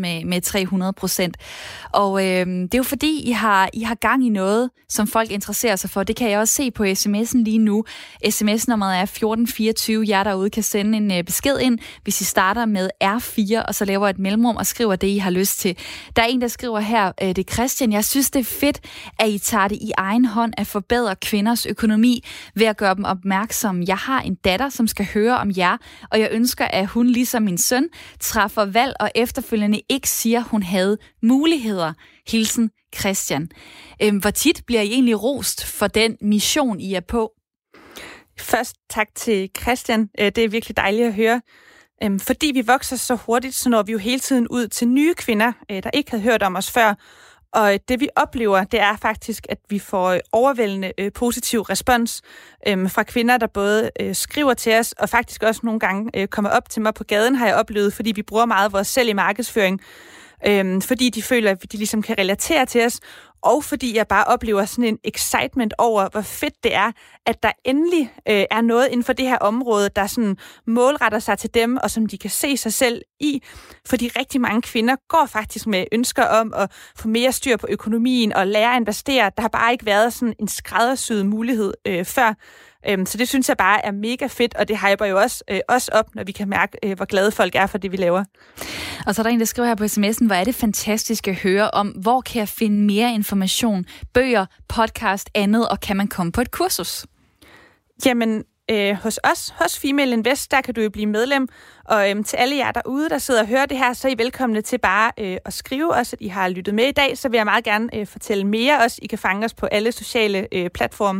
med 300%. Og det er jo fordi, I har gang i noget, som folk interesserer sig for. Det kan jeg også se på sms'en lige nu. SMS-nummeret er 1424. Jer derude kan sende en besked ind, hvis I starter med R4, og så laver et mellemrum og skriver det, I har lyst til. Der er en, der skriver her, det er Christian. Jeg synes, det er fedt, at I tager det i egen hånd at forbedre kvinders økonomi ved at gøre dem opmærksomme. Jeg har en datter, som skal høre om jer, og jeg ønsker, at hun ligesom min søn træffer valg og efterfølgende ikke siger, hun havde muligheder. Hilsen Christian. Hvor tit bliver I egentlig rost for den mission, I er på?
Først tak til Christian. Det er virkelig dejligt at høre. Fordi vi vokser så hurtigt, så når vi jo hele tiden ud til nye kvinder, der ikke havde hørt om os før. Og det vi oplever, det er faktisk, at vi får overvældende positiv respons fra kvinder, der både skriver til os, og faktisk også nogle gange kommer op til mig på gaden, har jeg oplevet, fordi vi bruger meget vores selv i markedsføring. Fordi de føler, at de ligesom kan relatere til os, og fordi jeg bare oplever sådan en excitement over, hvor fedt det er, at der endelig er noget inden for det her område, der sådan målretter sig til dem, og som de kan se sig selv i. Fordi rigtig mange kvinder går faktisk med ønsker om at få mere styr på økonomien og lære at investere. Der har bare ikke været sådan en skræddersyet mulighed før. Så det synes jeg bare er mega fedt, og det hyper jo også op, når vi kan mærke, hvor glade folk er for det, vi laver.
Og så er der en, der skriver her på sms'en, hvor er det fantastisk at høre om, hvor kan jeg finde mere information, bøger, podcast, andet, og kan man komme på et kursus?
Jamen, hos os, hos Female Invest, der kan du jo blive medlem, og til alle jer derude, der sidder og hører det her, så er I velkomne til bare at skrive os, at I har lyttet med i dag, så vil jeg meget gerne fortælle mere også. I kan fange os på alle sociale platforme.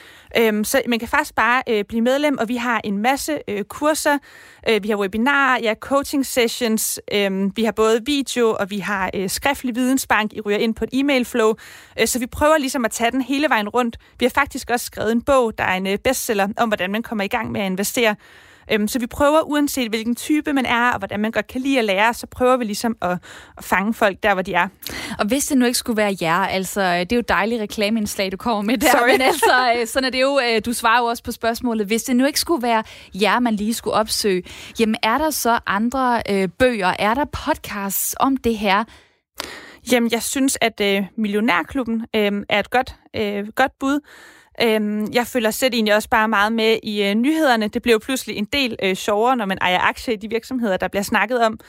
Så man kan faktisk bare blive medlem, og vi har en masse kurser, vi har webinarer, coaching sessions, vi har både video, og vi har skriftlig vidensbank, I ryger ind på et e-mail-flow, så vi prøver ligesom at tage den hele vejen rundt. Vi har faktisk også skrevet en bog, der er en bestseller, om hvordan man kommer i gang med at investere. Så vi prøver, uanset hvilken type man er, og hvordan man godt kan lide at lære, så prøver vi ligesom at fange folk der, hvor de er.
Og hvis det nu ikke skulle være jer, altså det er jo dejligt reklameindslag, du kommer med der, men altså sådan er det jo, du svarer jo også på spørgsmålet, hvis det nu ikke skulle være jer, man lige skulle opsøge, jamen er der så andre bøger, er der podcasts om det her?
Jamen jeg synes, at Millionærklubben er et godt bud. Jeg følger selv egentlig også bare meget med i nyhederne. Det bliver jo pludselig en del sjovere, når man ejer aktier i de virksomheder, der bliver snakket om.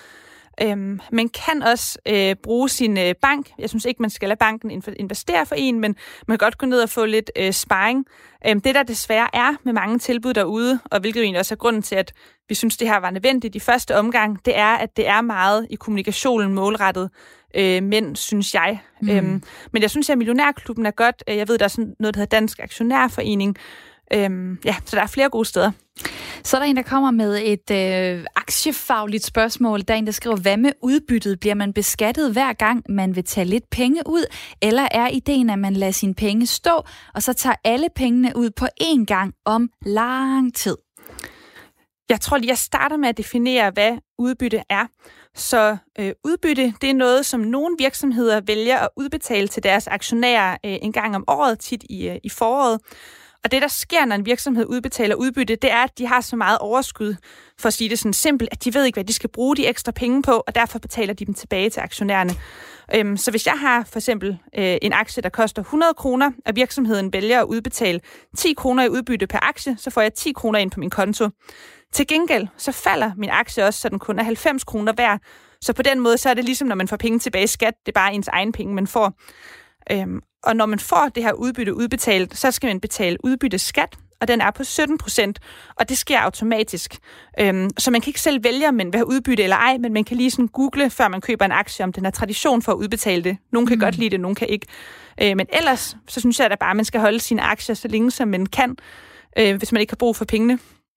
Man kan også bruge sin bank. Jeg synes ikke, man skal lade banken investere for en, men man kan godt gå ned og få lidt sparring. Det, der desværre er med mange tilbud derude, og hvilket egentlig også er grunden til, at vi synes, det her var nødvendigt i første omgang, det er, at det er meget i kommunikationen målrettet mænd, synes jeg. Men jeg synes, at Millionærklubben er godt. Jeg ved, der er sådan noget, der hedder Dansk Aktionærforening, Så der er flere gode steder.
Så er der en, der kommer med et aktiefagligt spørgsmål. Der er en, der skriver, hvad med udbyttet? Bliver man beskattet hver gang, man vil tage lidt penge ud? Eller er ideen, at man lader sine penge stå, og så tager alle pengene ud på én gang om lang tid?
Jeg tror lige, jeg starter med at definere, hvad udbytte er. Så udbytte, det er noget, som nogle virksomheder vælger at udbetale til deres aktionærer en gang om året, tit i foråret. Og det, der sker, når en virksomhed udbetaler udbytte, det er, at de har så meget overskud, for at sige det sådan simpelt, at de ved ikke, hvad de skal bruge de ekstra penge på, og derfor betaler de dem tilbage til aktionærerne. Så hvis jeg har for eksempel en aktie, der koster 100 kroner, og virksomheden vælger at udbetale 10 kroner i udbytte per aktie, så får jeg 10 kroner ind på min konto. Til gengæld, så falder min aktie også, så den kun er 90 kroner værd. Så på den måde, så er det ligesom, når man får penge tilbage i skat, det er bare ens egen penge, man får. Og når man får det her udbytte udbetalt, så skal man betale udbytteskat, og den er på 17%, og det sker automatisk. Så man kan ikke selv vælge, om man vil have udbytte eller ej, men man kan lige sådan google, før man køber en aktie, om den har tradition for at udbetale det. Nogle kan godt lide det, nogle kan ikke. Men ellers, så synes jeg da bare, at man skal holde sine aktier så længe, som man kan, hvis man ikke har brug for pengene.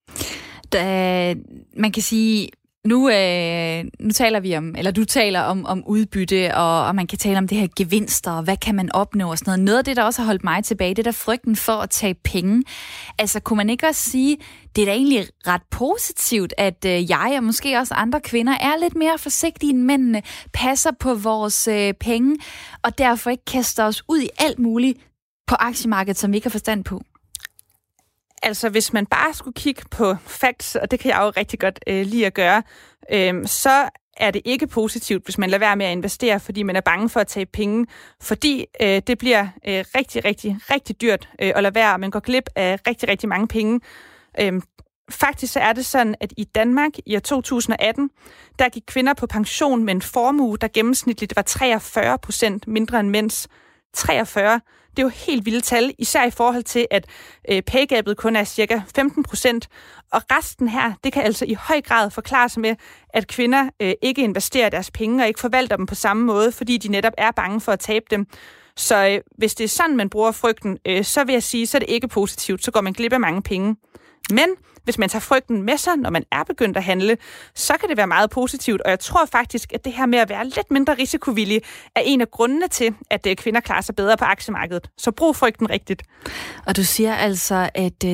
Man kan sige, nu taler vi om, eller du taler om udbytte, og man kan tale om det her gevinster, og hvad kan man opnå og sådan noget. Noget af det, der også har holdt mig tilbage, det er der frygten for at tage penge. Altså, kunne man ikke også sige, det er da egentlig ret positivt, at jeg og måske også andre kvinder er lidt mere forsigtige end mændene, passer på vores penge, og derfor ikke kaster os ud i alt muligt på aktiemarkedet, som vi ikke har forstand på?
Altså, hvis man bare skulle kigge på facts, og det kan jeg jo rigtig godt lide at gøre, så er det ikke positivt, hvis man lader være med at investere, fordi man er bange for at tage penge, fordi det bliver rigtig, rigtig, rigtig dyrt at lade være, og man går glip af rigtig, rigtig mange penge. Faktisk så er det sådan, at i Danmark i år 2018, der gik kvinder på pension med en formue, der gennemsnitligt var 43% mindre end mænds. 43. Det er jo helt vildt tal, især i forhold til, at paygapet kun er cirka 15%. Og resten her, det kan altså i høj grad forklares med, at kvinder ikke investerer deres penge og ikke forvalter dem på samme måde, fordi de netop er bange for at tabe dem. Så hvis det er sådan, man bruger frygten, så vil jeg sige, så er det ikke positivt. Så går man glip af mange penge. Men hvis man tager frygten med sig, når man er begyndt at handle, så kan det være meget positivt. Og jeg tror faktisk, at det her med at være lidt mindre risikovillig er en af grundene til, at kvinder klarer sig bedre på aktiemarkedet. Så brug frygten rigtigt. Og du siger altså, at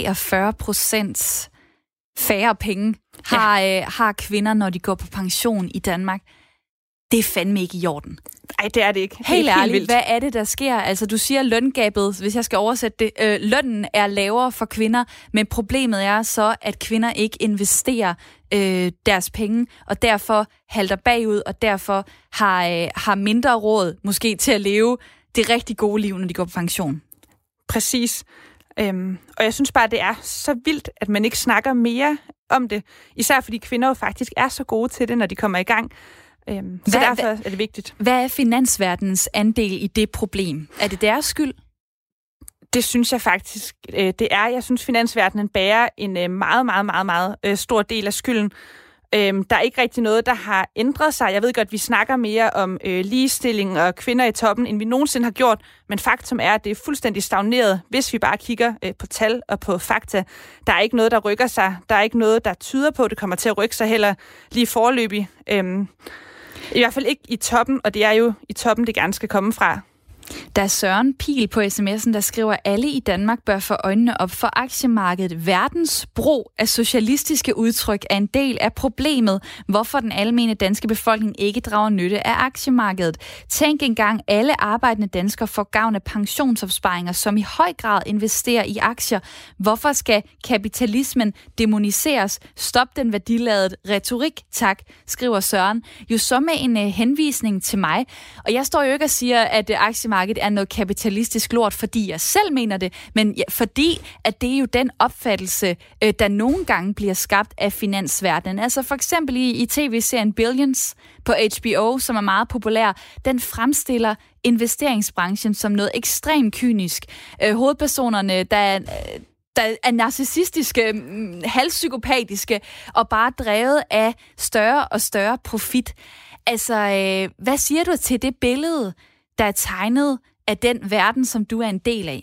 43% færre penge har kvinder, når de går på pension i Danmark. Det er fandme ikke i orden. Nej, det er det ikke. Helt ærligt, hvad er det, der sker? Altså, du siger løngabet, hvis jeg skal oversætte det. Lønnen er lavere for kvinder, men problemet er så, at kvinder ikke investerer deres penge, og derfor halter bagud, og derfor har mindre råd måske til at leve det rigtig gode liv, når de går på pension. Præcis. Og jeg synes bare, det er så vildt, at man ikke snakker mere om det. Især fordi kvinder jo faktisk er så gode til det, når de kommer i gang. Så derfor er det vigtigt. Hvad er finansverdenens andel i det problem? Er det deres skyld? Det synes jeg faktisk, det er. Jeg synes, finansverdenen bærer en meget, meget, meget, meget stor del af skylden. Der er ikke rigtig noget, der har ændret sig. Jeg ved godt, at vi snakker mere om ligestilling og kvinder i toppen, end vi nogensinde har gjort. Men faktum er, at det er fuldstændig stagneret, hvis vi bare kigger på tal og på fakta. Der er ikke noget, der rykker sig. Der er ikke noget, der tyder på, at det kommer til at rykke sig heller lige foreløbig. I hvert fald ikke i toppen, og det er jo i toppen, det gerne skal komme fra. Der er Søren Pil på sms'en, der skriver, at alle i Danmark bør få øjnene op for aktiemarkedet. Verdens brug af socialistiske udtryk er en del af problemet, hvorfor den almene danske befolkning ikke drager nytte af aktiemarkedet. Tænk engang, alle arbejdende danskere får gavn af pensionsopsparinger, som i høj grad investerer i aktier. Hvorfor skal kapitalismen demoniseres? Stop den værdiladet retorik, tak, skriver Søren. Jo så med en henvisning til mig. Og jeg står jo ikke og siger, at aktiemarkedet er noget kapitalistisk lort, fordi jeg selv mener det, men fordi, at det er jo den opfattelse, der nogle gange bliver skabt af finansverdenen. Altså for eksempel i tv-serien Billions på HBO, som er meget populær, den fremstiller investeringsbranchen som noget ekstremt kynisk. Hovedpersonerne, der er narcissistiske, halvpsykopatiske og bare drevet af større og større profit. Altså, hvad siger du til det billede, der er tegnet af den verden, som du er en del af?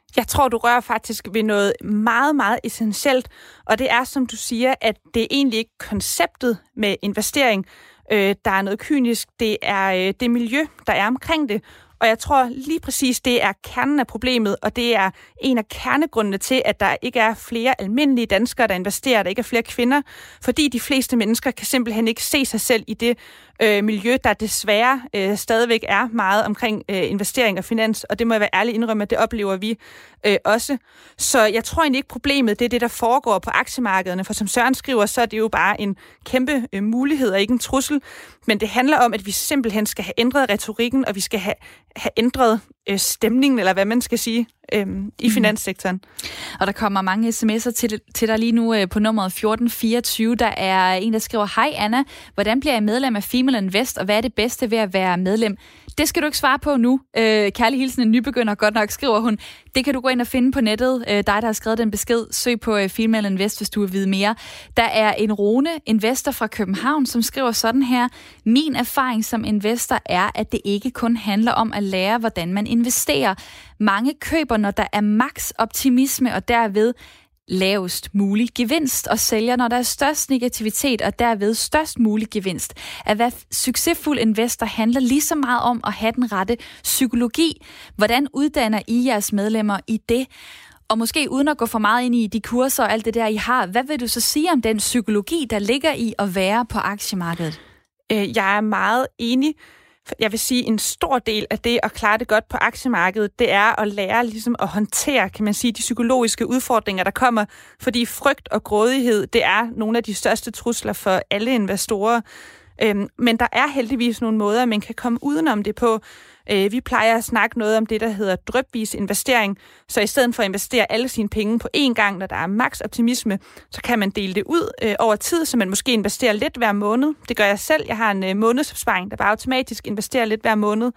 Jeg tror, du rører faktisk ved noget meget, meget essentielt, og det er, som du siger, at det er egentlig ikke konceptet med investering, der er noget kynisk. Det er det miljø, der er omkring det. Og jeg tror lige præcis, det er kernen af problemet, og det er en af kernegrundene til, at der ikke er flere almindelige danskere, der investerer, der ikke er flere kvinder, fordi de fleste mennesker kan simpelthen ikke se sig selv i det miljø, der desværre stadigvæk er meget omkring investering og finans, og det må jeg være ærlig indrømme, at det oplever vi også. Så jeg tror egentlig ikke problemet, det er det, der foregår på aktiemarkederne, for som Søren skriver, så er det jo bare en kæmpe mulighed og ikke en trussel, men det handler om, at vi simpelthen skal have ændret retorikken, og vi skal have ændret stemningen, eller hvad man skal sige, i finanssektoren.
Og der kommer mange sms'er til dig lige nu på nummeret 1424. Der er en, der skriver, hej Anna, hvordan bliver jeg medlem af Female Invest, og hvad er det bedste ved at være medlem? Det skal du ikke svare på nu. Kærlig hilsen en nybegynder, godt nok, skriver hun. Det kan du gå ind og finde på nettet. Dig, der har skrevet den besked, søg på Female Invest, hvis du vil vide mere. Der er en Rune, investor fra København, som skriver sådan her. Min erfaring som investor er, at det ikke kun handler om at lære, hvordan man investerer. Mange køber, når der er maks optimisme, og derved lavest mulig gevinst, og sælger, når der er størst negativitet, og derved størst mulig gevinst. At være succesfuld investor handler lige så meget om at have den rette psykologi. Hvordan uddanner I jeres medlemmer i det? Og måske uden at gå for meget ind i de kurser og alt det der, I har, hvad vil du så sige om den psykologi, der ligger i at være på aktiemarkedet?
Jeg er meget enig. Jeg vil sige, en stor del af det at klare det godt på aktiemarkedet, det er at lære ligesom at håndtere, kan man sige, de psykologiske udfordringer, der kommer. Fordi frygt og grådighed, det er nogle af de største trusler for alle investorer. Men der er heldigvis nogle måder, man kan komme udenom det på. Vi plejer at snakke noget om det, der hedder drypvis investering. Så i stedet for at investere alle sine penge på én gang, når der er maks optimisme, så kan man dele det ud over tid, så man måske investerer lidt hver måned. Det gør jeg selv. Jeg har en månedsopsparing, der bare automatisk investerer lidt hver måned.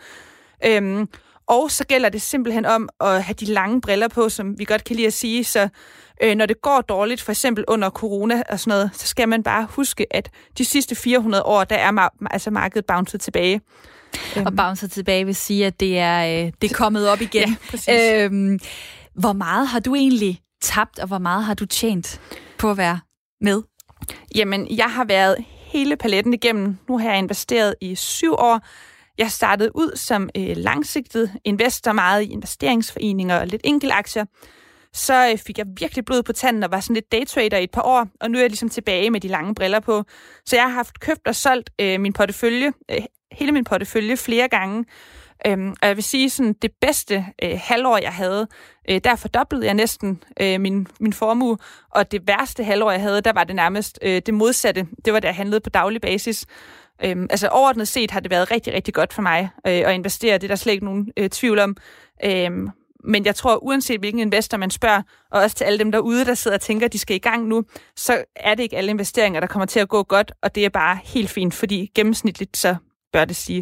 Og så gælder det simpelthen om at have de lange briller på, som vi godt kan lide at sige. Så når det går dårligt, for eksempel under corona og sådan noget, så skal man bare huske, at de sidste 400 år, der er markedet bounced tilbage.
Og bouncer tilbage vil sige, at det er kommet op igen.
Ja,
hvor meget har du egentlig tabt, og hvor meget har du tjent på at være med?
Jamen, jeg har været hele paletten igennem. Nu har jeg investeret i 7 år. Jeg startede ud som langsigtet investor meget i investeringsforeninger og lidt enkeltaktier. Så fik jeg virkelig blod på tanden og var sådan lidt daytrader i et par år, og nu er jeg ligesom tilbage med de lange briller på. Så jeg har haft købt og solgt min portefølje, hele min portefølje flere gange. Og jeg vil sige, sådan det bedste halvår, jeg havde, der fordoblede jeg næsten min formue, og det værste halvår, jeg havde, der var det nærmest det modsatte. Det var, da jeg handlede på daglig basis. Altså overordnet set har det været rigtig, rigtig godt for mig at investere. Det er der slet ikke nogen tvivl om. Men jeg tror, uanset hvilken investor man spørger, og også til alle dem derude, der sidder og tænker, at de skal i gang nu, så er det ikke alle investeringer, der kommer til at gå godt, og det er bare helt fint, fordi gennemsnitligt så bør det sige.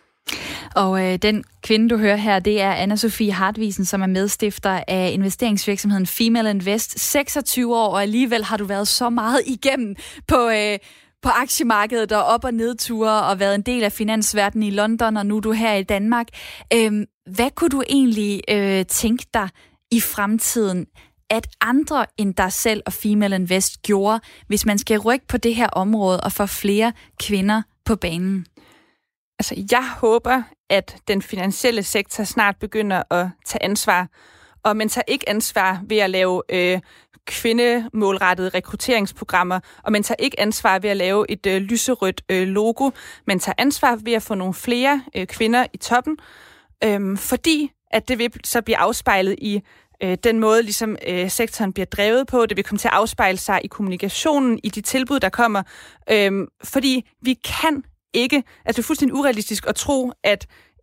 Og den kvinde, du hører her, det er Anna-Sophie Hartvigsen, som er medstifter af investeringsvirksomheden Female Invest. 26 år, og alligevel har du været så meget igennem på aktiemarkedet og op- og nedture og været en del af finansverdenen i London, og nu er du her i Danmark. Hvad kunne du egentlig tænke dig i fremtiden, at andre end dig selv og Female Invest gjorde, hvis man skal rykke på det her område og få flere kvinder på banen?
Altså, jeg håber, at den finansielle sektor snart begynder at tage ansvar, og man tager ikke ansvar ved at lave kvindemålrettede rekrutteringsprogrammer, og man tager ikke ansvar ved at lave et lyserødt logo. Man tager ansvar ved at få nogle flere kvinder i toppen, fordi at det vil så blive afspejlet i den måde, ligesom sektoren bliver drevet på. Det vil komme til at afspejle sig i kommunikationen, i de tilbud, der kommer. Fordi vi kan ikke, altså det er fuldstændig urealistisk at tro, at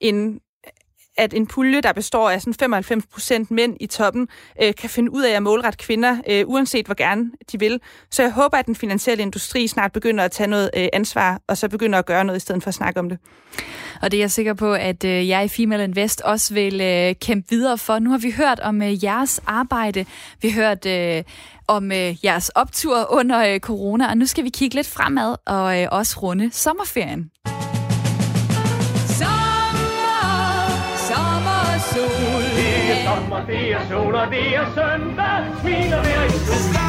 en pulje, der består af sådan 95% mænd i toppen, kan finde ud af at målrette kvinder, uanset hvor gerne de vil. Så jeg håber, at den finansielle industri snart begynder at tage noget ansvar, og så begynder at gøre noget, i stedet for at snakke om det.
Og det er jeg sikker på, at jeg i Female Invest også vil kæmpe videre for. Nu har vi hørt om jeres arbejde, vi har hørt om jeres optur under corona, og nu skal vi kigge lidt fremad og også runde sommerferien.
Sol. sommer, det er sol, og det er søndag. Smiler hver en sol.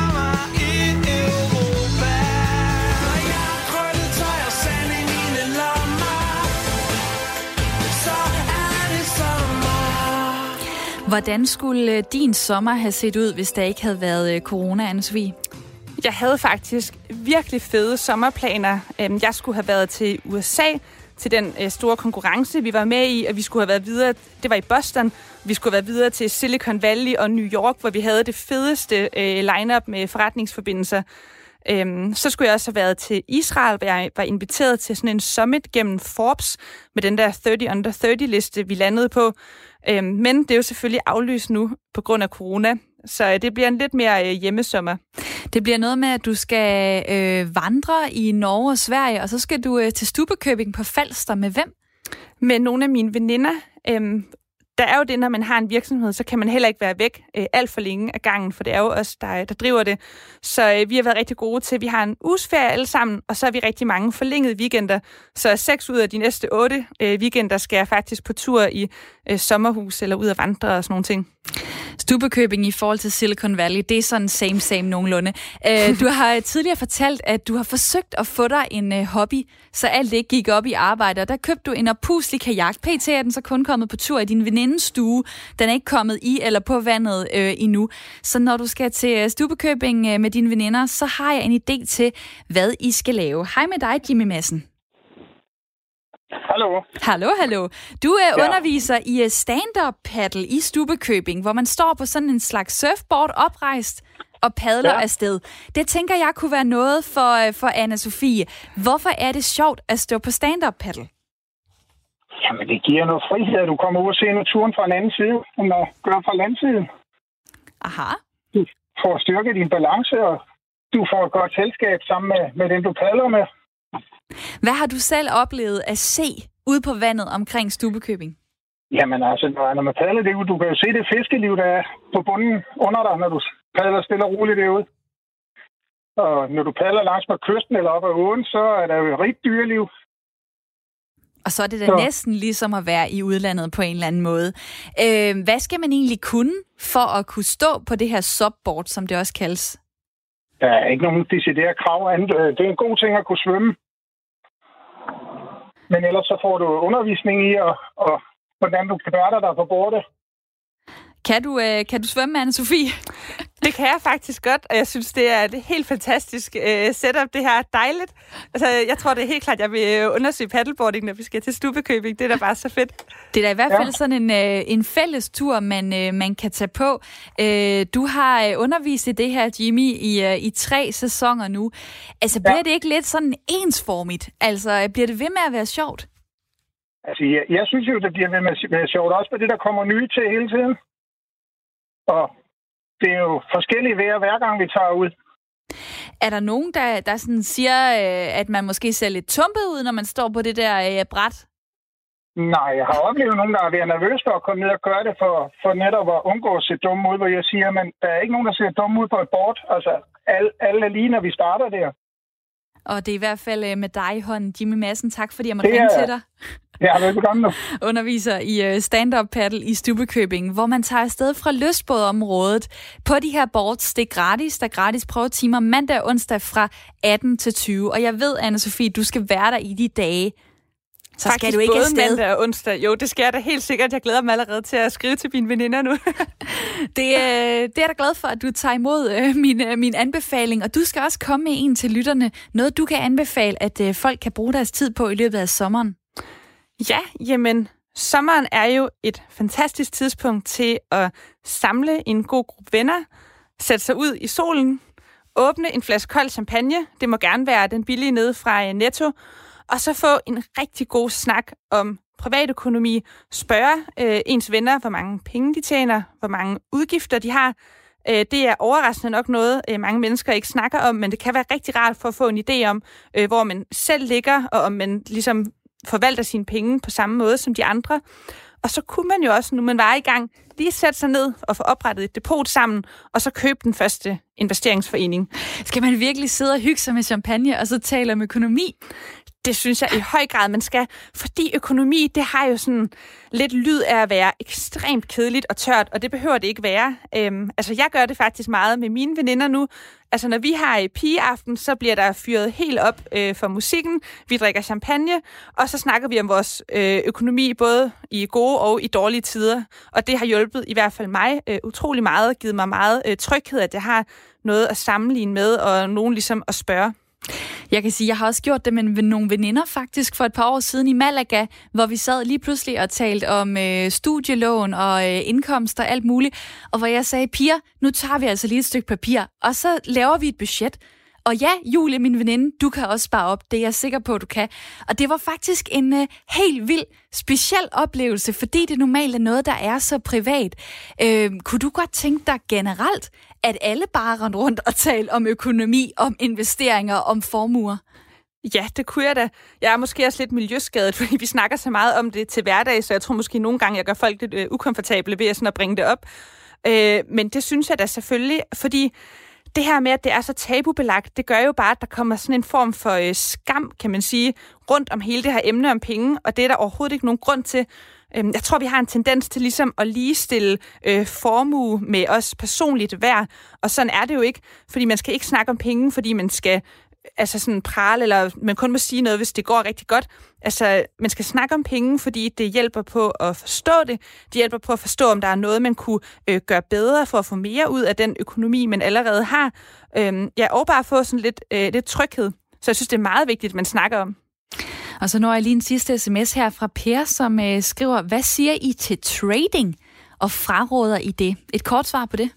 Hvordan skulle din sommer have set ud, hvis der ikke havde været corona, Anne-Sophie?
Jeg havde faktisk virkelig fede sommerplaner. Jeg skulle have været til USA, til den store konkurrence, vi var med i, og vi skulle have været videre, det var i Boston, vi skulle have været videre til Silicon Valley og New York, hvor vi havde det fedeste line-up med forretningsforbindelser. Så skulle jeg også have været til Israel, hvor jeg var inviteret til sådan en summit gennem Forbes, med den der 30 under 30-liste, vi landede på. Men det er jo selvfølgelig aflyst nu på grund af corona, så det bliver en lidt mere hjemmesommer.
Det bliver noget med, at du skal vandre i Norge og Sverige, og så skal du til Stubbekøbing på Falster. Med hvem?
Med nogle af mine veninder. Der er jo det, når man har en virksomhed, så kan man heller ikke være væk alt for længe af gangen, for det er jo os, der driver det. Så vi har været rigtig gode til, vi har en uges ferie alle sammen, og så har vi rigtig mange forlængede weekender. Så 6 ud af de næste 8 weekender skal jeg faktisk på tur i sommerhus eller ud at vandre og sådan nogle ting.
Stubbekøbing i forhold til Silicon Valley, det er sådan same nogenlunde. Du har tidligere fortalt, at du har forsøgt at få dig en hobby, så alt ikke gik op i arbejde, og der købte du en oppuslig kajak. PT er den så kun kommet på tur i din venindes stue. Den er ikke kommet i eller på vandet endnu. Så når du skal til Stubbekøbing med dine veninder, så har jeg en idé til, hvad I skal lave. Hej med dig, Jimmy Madsen. Hallo. Du underviser i stand-up paddle i Stubbekøbing, hvor man står på sådan en slags surfboard oprejst og padler afsted. Det tænker jeg kunne være noget for Anne-Sophie. Hvorfor er det sjovt at stå på stand-up paddle?
Jamen, det giver noget frihed, at du kommer ud og ser naturen fra en anden side, end at gøre fra landsiden.
Aha.
Du får styrket din balance, og du får et godt selskab sammen med den, du padler med.
Hvad har du selv oplevet at se ude på vandet omkring Stubbekøbing?
Jamen altså, når man padler det ud, du kan jo se det fiskeliv, der er på bunden under dig, når du padler stille og roligt derude. Og når du padler langs med kysten eller op ad åen, så er der jo et rigt dyreliv.
Og så er det da næsten ligesom at være i udlandet på en eller anden måde. Hvad skal man egentlig kunne for at kunne stå på det her subboard, som det også kaldes?
Der er ikke nogen decideret krav. Det er en god ting at kunne svømme. Men ellers så får du undervisning i, og hvordan du kan bære dig på bordet.
Kan du svømme, Anne-Sophie?
Det kan jeg faktisk godt, og jeg synes, det er et helt fantastisk setup. Det her er dejligt. Altså, jeg tror, det er helt klart, jeg vil undersøge paddleboarding, når vi skal til Stubbekøbing. Det er da bare så fedt. Det er da i hvert fald sådan en fælles tur, man kan tage på. Du har undervist i det her, Jimmy, i 3 sæsoner nu. Altså, bliver det ikke lidt sådan ensformigt? Altså, bliver det ved med at være sjovt?
Altså, jeg synes jo, det bliver ved med at være sjovt. Også på det, der kommer nye til hele tiden. Og det er jo forskellige vejr, hver gang vi tager ud.
Er der nogen, der sådan siger, at man måske ser lidt tumpet ud, når man står på det der bræt?
Nej, jeg har oplevet nogen, der er ved nervøse for at komme ned og gøre det, for netop at undgå at se dumme ud, hvor jeg siger, men der er ikke nogen, der ser dumme ud på et board. Altså, alle er lige, når vi starter der.
Og det er i hvert fald med dig i hånden, Jimmy Madsen. Tak, fordi jeg måtte ringe til dig.
Ja, velkommen nu.
Underviser i stand-up paddle i Stubbekøbing, hvor man tager afsted fra lystbådområdet på de her boards. Det er gratis. Der er gratis prøvetimer mandag og onsdag fra 18 til 20. Og jeg ved, Anne-Sophie, du skal være der i de dage. Så
faktisk
skal du ikke afsted.
Mandag og onsdag. Jo, det skal jeg da helt sikkert. Jeg glæder mig allerede til at skrive til mine veninder nu.
Det er da glad for, at du tager imod min anbefaling. Og du skal også komme med en til lytterne. Noget, du kan anbefale, at folk kan bruge deres tid på i løbet af sommeren.
Ja, jamen, sommeren er jo et fantastisk tidspunkt til at samle en god gruppe venner, sætte sig ud i solen, åbne en flaske kold champagne. Det må gerne være den billige nede fra Netto. Og så få en rigtig god snak om privatøkonomi. Spørge ens venner, hvor mange penge de tjener, hvor mange udgifter de har. Det er overraskende nok noget, mange mennesker ikke snakker om, men det kan være rigtig rart for at få en idé om, hvor man selv ligger, og om man ligesom forvalter sine penge på samme måde som de andre. Og så kunne man jo også, nu man var i gang, lige sætte sig ned og få oprettet et depot sammen, og så købe den første investeringsforening.
Skal man virkelig sidde og hygge sig med champagne, og så tale om økonomi?
Det synes jeg i høj grad, man skal. Fordi økonomi, det har jo sådan lidt lyd af at være ekstremt kedeligt og tørt, og det behøver det ikke være. Jeg gør det faktisk meget med mine veninder nu. Altså, når vi har pigeaften, så bliver der fyret helt op for musikken. Vi drikker champagne, og så snakker vi om vores økonomi, både i gode og i dårlige tider. Og det har hjulpet i hvert fald mig utrolig meget, givet mig meget tryghed, at jeg har noget at sammenligne med, og nogen ligesom at spørge.
Jeg kan sige, jeg har også gjort det med nogle veninder faktisk for et par år siden i Malaga, hvor vi sad lige pludselig og talte om studielån og indkomst og alt muligt, og hvor jeg sagde, piger, nu tager vi altså lige et stykke papir, og så laver vi et budget. Og ja, Julie, min veninde, du kan også spare op, det er jeg sikker på, du kan. Og det var faktisk en helt vild, speciel oplevelse, fordi det normalt er noget, der er så privat. Kunne du godt tænke dig generelt, at alle bare rendte rundt og talte om økonomi, om investeringer, om formuer?
Ja, det kunne jeg da. Jeg er måske også lidt miljøskadet, fordi vi snakker så meget om det til hverdag, så jeg tror måske nogle gange, jeg gør folk lidt ukomfortable ved sådan at bringe det op. Men det synes jeg da selvfølgelig, fordi det her med, at det er så tabubelagt, det gør jo bare, at der kommer sådan en form for skam, kan man sige, rundt om hele det her emne om penge, og det er der overhovedet ikke nogen grund til. Jeg tror, vi har en tendens til ligesom at ligestille formue med os personligt værd, og sådan er det jo ikke, fordi man skal ikke snakke om penge, fordi man skal sådan prale, eller man kun må sige noget, hvis det går rigtig godt. Altså, man skal snakke om penge, fordi det hjælper på at forstå det. Det hjælper på at forstå, om der er noget, man kunne gøre bedre for at få mere ud af den økonomi, man allerede har. Og bare få sådan lidt tryghed. Så jeg synes, det er meget vigtigt, at man snakker om.
Og så når jeg lige en sidste sms her fra Per, som skriver, hvad siger I til trading, og fraråder I det? Et kort svar på det.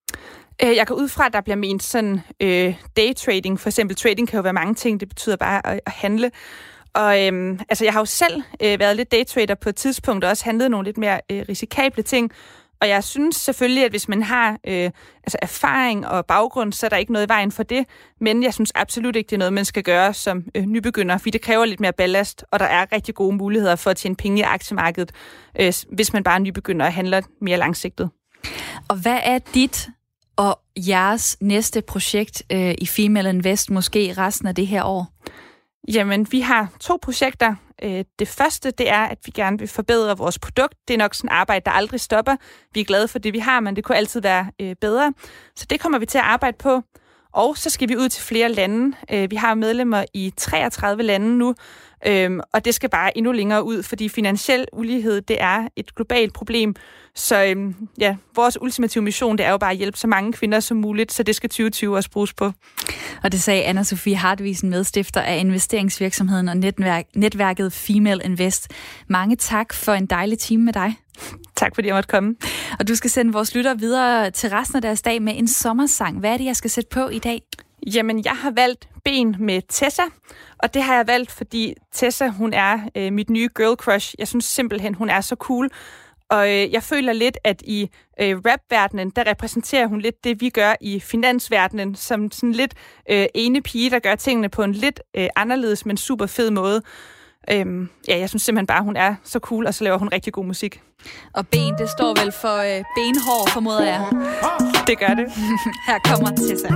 Jeg går ud fra, at der bliver ment sådan daytrading. For eksempel trading kan jo være mange ting. Det betyder bare at handle. Og jeg har jo selv været lidt daytrader på et tidspunkt, og også handlet nogle lidt mere risikable ting. Og jeg synes selvfølgelig, at hvis man har erfaring og baggrund, så er der ikke noget i vejen for det. Men jeg synes absolut ikke, det er noget, man skal gøre som nybegynder, fordi det kræver lidt mere ballast, og der er rigtig gode muligheder for at tjene penge i aktiemarkedet, hvis man bare er nybegynder og handler mere langsigtet.
Og hvad er dit og jeres næste projekt i Female Invest, måske resten af det her år?
Jamen, vi har 2 projekter. Det første, det er, at vi gerne vil forbedre vores produkt. Det er nok sådan et arbejde, der aldrig stopper. Vi er glade for det, vi har, men det kunne altid være bedre. Så det kommer vi til at arbejde på. Og så skal vi ud til flere lande. Vi har medlemmer i 33 lande nu, og det skal bare endnu længere ud, fordi finansiel ulighed, det er et globalt problem. Så vores ultimative mission, det er jo bare at hjælpe så mange kvinder som muligt, så det skal 2020 også bruges på. Og
det sagde Anna-Sophie Hartvigsen, medstifter af investeringsvirksomheden og netværket Female Invest. Mange tak for en dejlig time med dig.
Tak fordi jeg måtte komme.
Og du skal sende vores lyttere videre til resten af deres dag med en sommersang. Hvad er det, jeg skal sætte på i dag?
Jamen, jeg har valgt Ben med Tessa, og det har jeg valgt, fordi Tessa, hun er mit nye girl crush. Jeg synes simpelthen, hun er så cool. Og jeg føler lidt, at i rap-verdenen, der repræsenterer hun lidt det, vi gør i finansverdenen, som sådan lidt ene pige, der gør tingene på en lidt anderledes, men super fed måde. Jeg synes simpelthen bare, hun er så cool, og så laver hun rigtig god musik.
Og ben, det står vel for benhår, formoder jeg.
Det gør det.
Her kommer Tessa.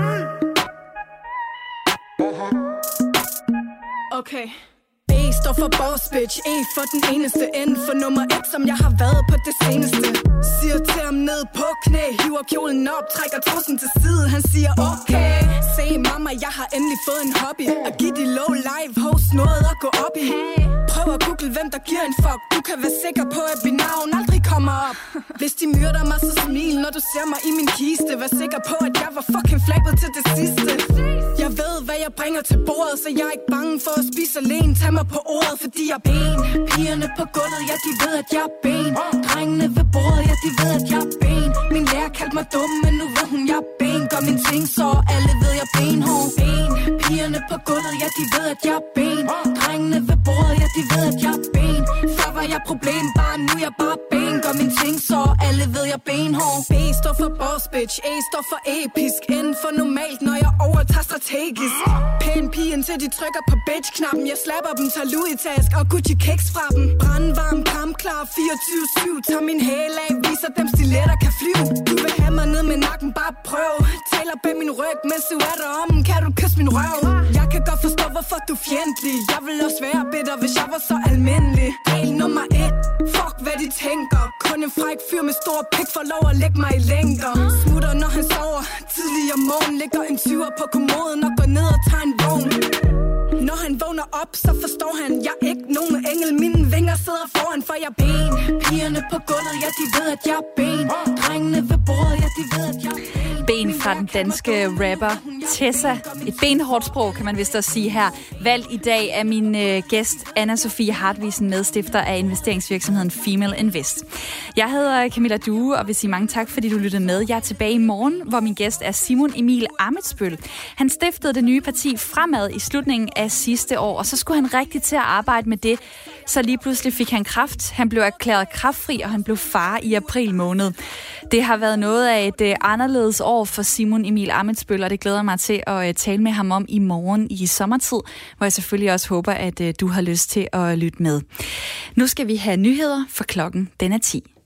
Okay. B står for boss bitch, E for den eneste, N for nummer 1, som jeg har været på det seneste. Siger til ham ned på knæ, hiver kjolen op, trækker trussen til side, han siger okay. Se mamma, jeg har endelig fået en hobby, at give de low live host noget at gå op i. Prøv at google, hvem der giver en fuck, du kan være sikker på, at mit navn aldrig kommer op. Hvis de myrder mig, så smil, når du ser mig i min kiste. Vær sikker på, at jeg var fucking flabet til det sidste. Jeg ved, hvad jeg bringer til bordet, så jeg er ikke bange for at spise alene. Tag mig på ordet, fordi jeg er ben. Pigerne på gulvet, ja, de ved, at jeg er ben. Drengene ved bordet, ja, de ved, at jeg er ben. Min lærer kaldte mig dum, men nu ved hun, jeg er ben. Gør min ting, så alle ved, jeg er benhård. Ben. Pigerne på gulvet, ja, de ved, at jeg er ben. Drengene ved bordet, ja, de ved, at jeg er ben. Før var jeg problem, bare nu er jeg bare ben. Gør min ting, så alle ved, jeg er benhård. B står for boss bitch, A står for episk. N for normalt, når jeg overtager strategisk. Pæn pigen til de trykker på bitch-knappen. Jeg slapper dem, tager Louis-task og Gucci-kicks fra dem. Brandvarm, kampklar, 24/7. Tager min hæl af, viser dem stiletter kan flyve. Du vil have mig ned med nakken, bare prøv. Taler bag min ryg, mens du er derom. Kan du kysse min røv? Jeg kan godt forstå, hvorfor du fjendtlig. Jeg vil også være bitter, hvis jeg var så almindelig. Regel nummer 1, fuck hvad de tænker. Kun en fræk fyr med stor pik får lov at lægge mig i længder. Smutter når han sover, tidlig om morgen. Ligger en 20'er på kommoden og går ned og tager en vogn. Når han vågner op, så forstår han, jeg er ikke nogen engel. Mine vinger sidder foran, for jeg er ben. Pigerne på gulvet, ja de ved at jeg er ben. Drengene ved bordet, ja de ved at jeg er ben.
Ben fra den danske rapper Tessa. Et benhårdt sprog, kan man vist også sige her. Valgt i dag af min gæst, Anna-Sophie Hartvigsen, medstifter af investeringsvirksomheden Female Invest. Jeg hedder Camilla Due, og vil sige mange tak, fordi du lyttede med. Jeg er tilbage i morgen, hvor min gæst er Simon Emil Ammitzbøll. Han stiftede det nye parti Fremad i slutningen af sidste år, og så skulle han rigtig til at arbejde med det. Så lige pludselig fik han kræft. Han blev erklæret kræftfri, og han blev far i april måned. Det har været noget af et anderledes år for Simon Emil Ammitzbøll, og det glæder mig til at tale med ham om i morgen i sommertid, hvor jeg selvfølgelig også håber, at du har lyst til at lytte med. Nu skal vi have nyheder, for klokken den er 10.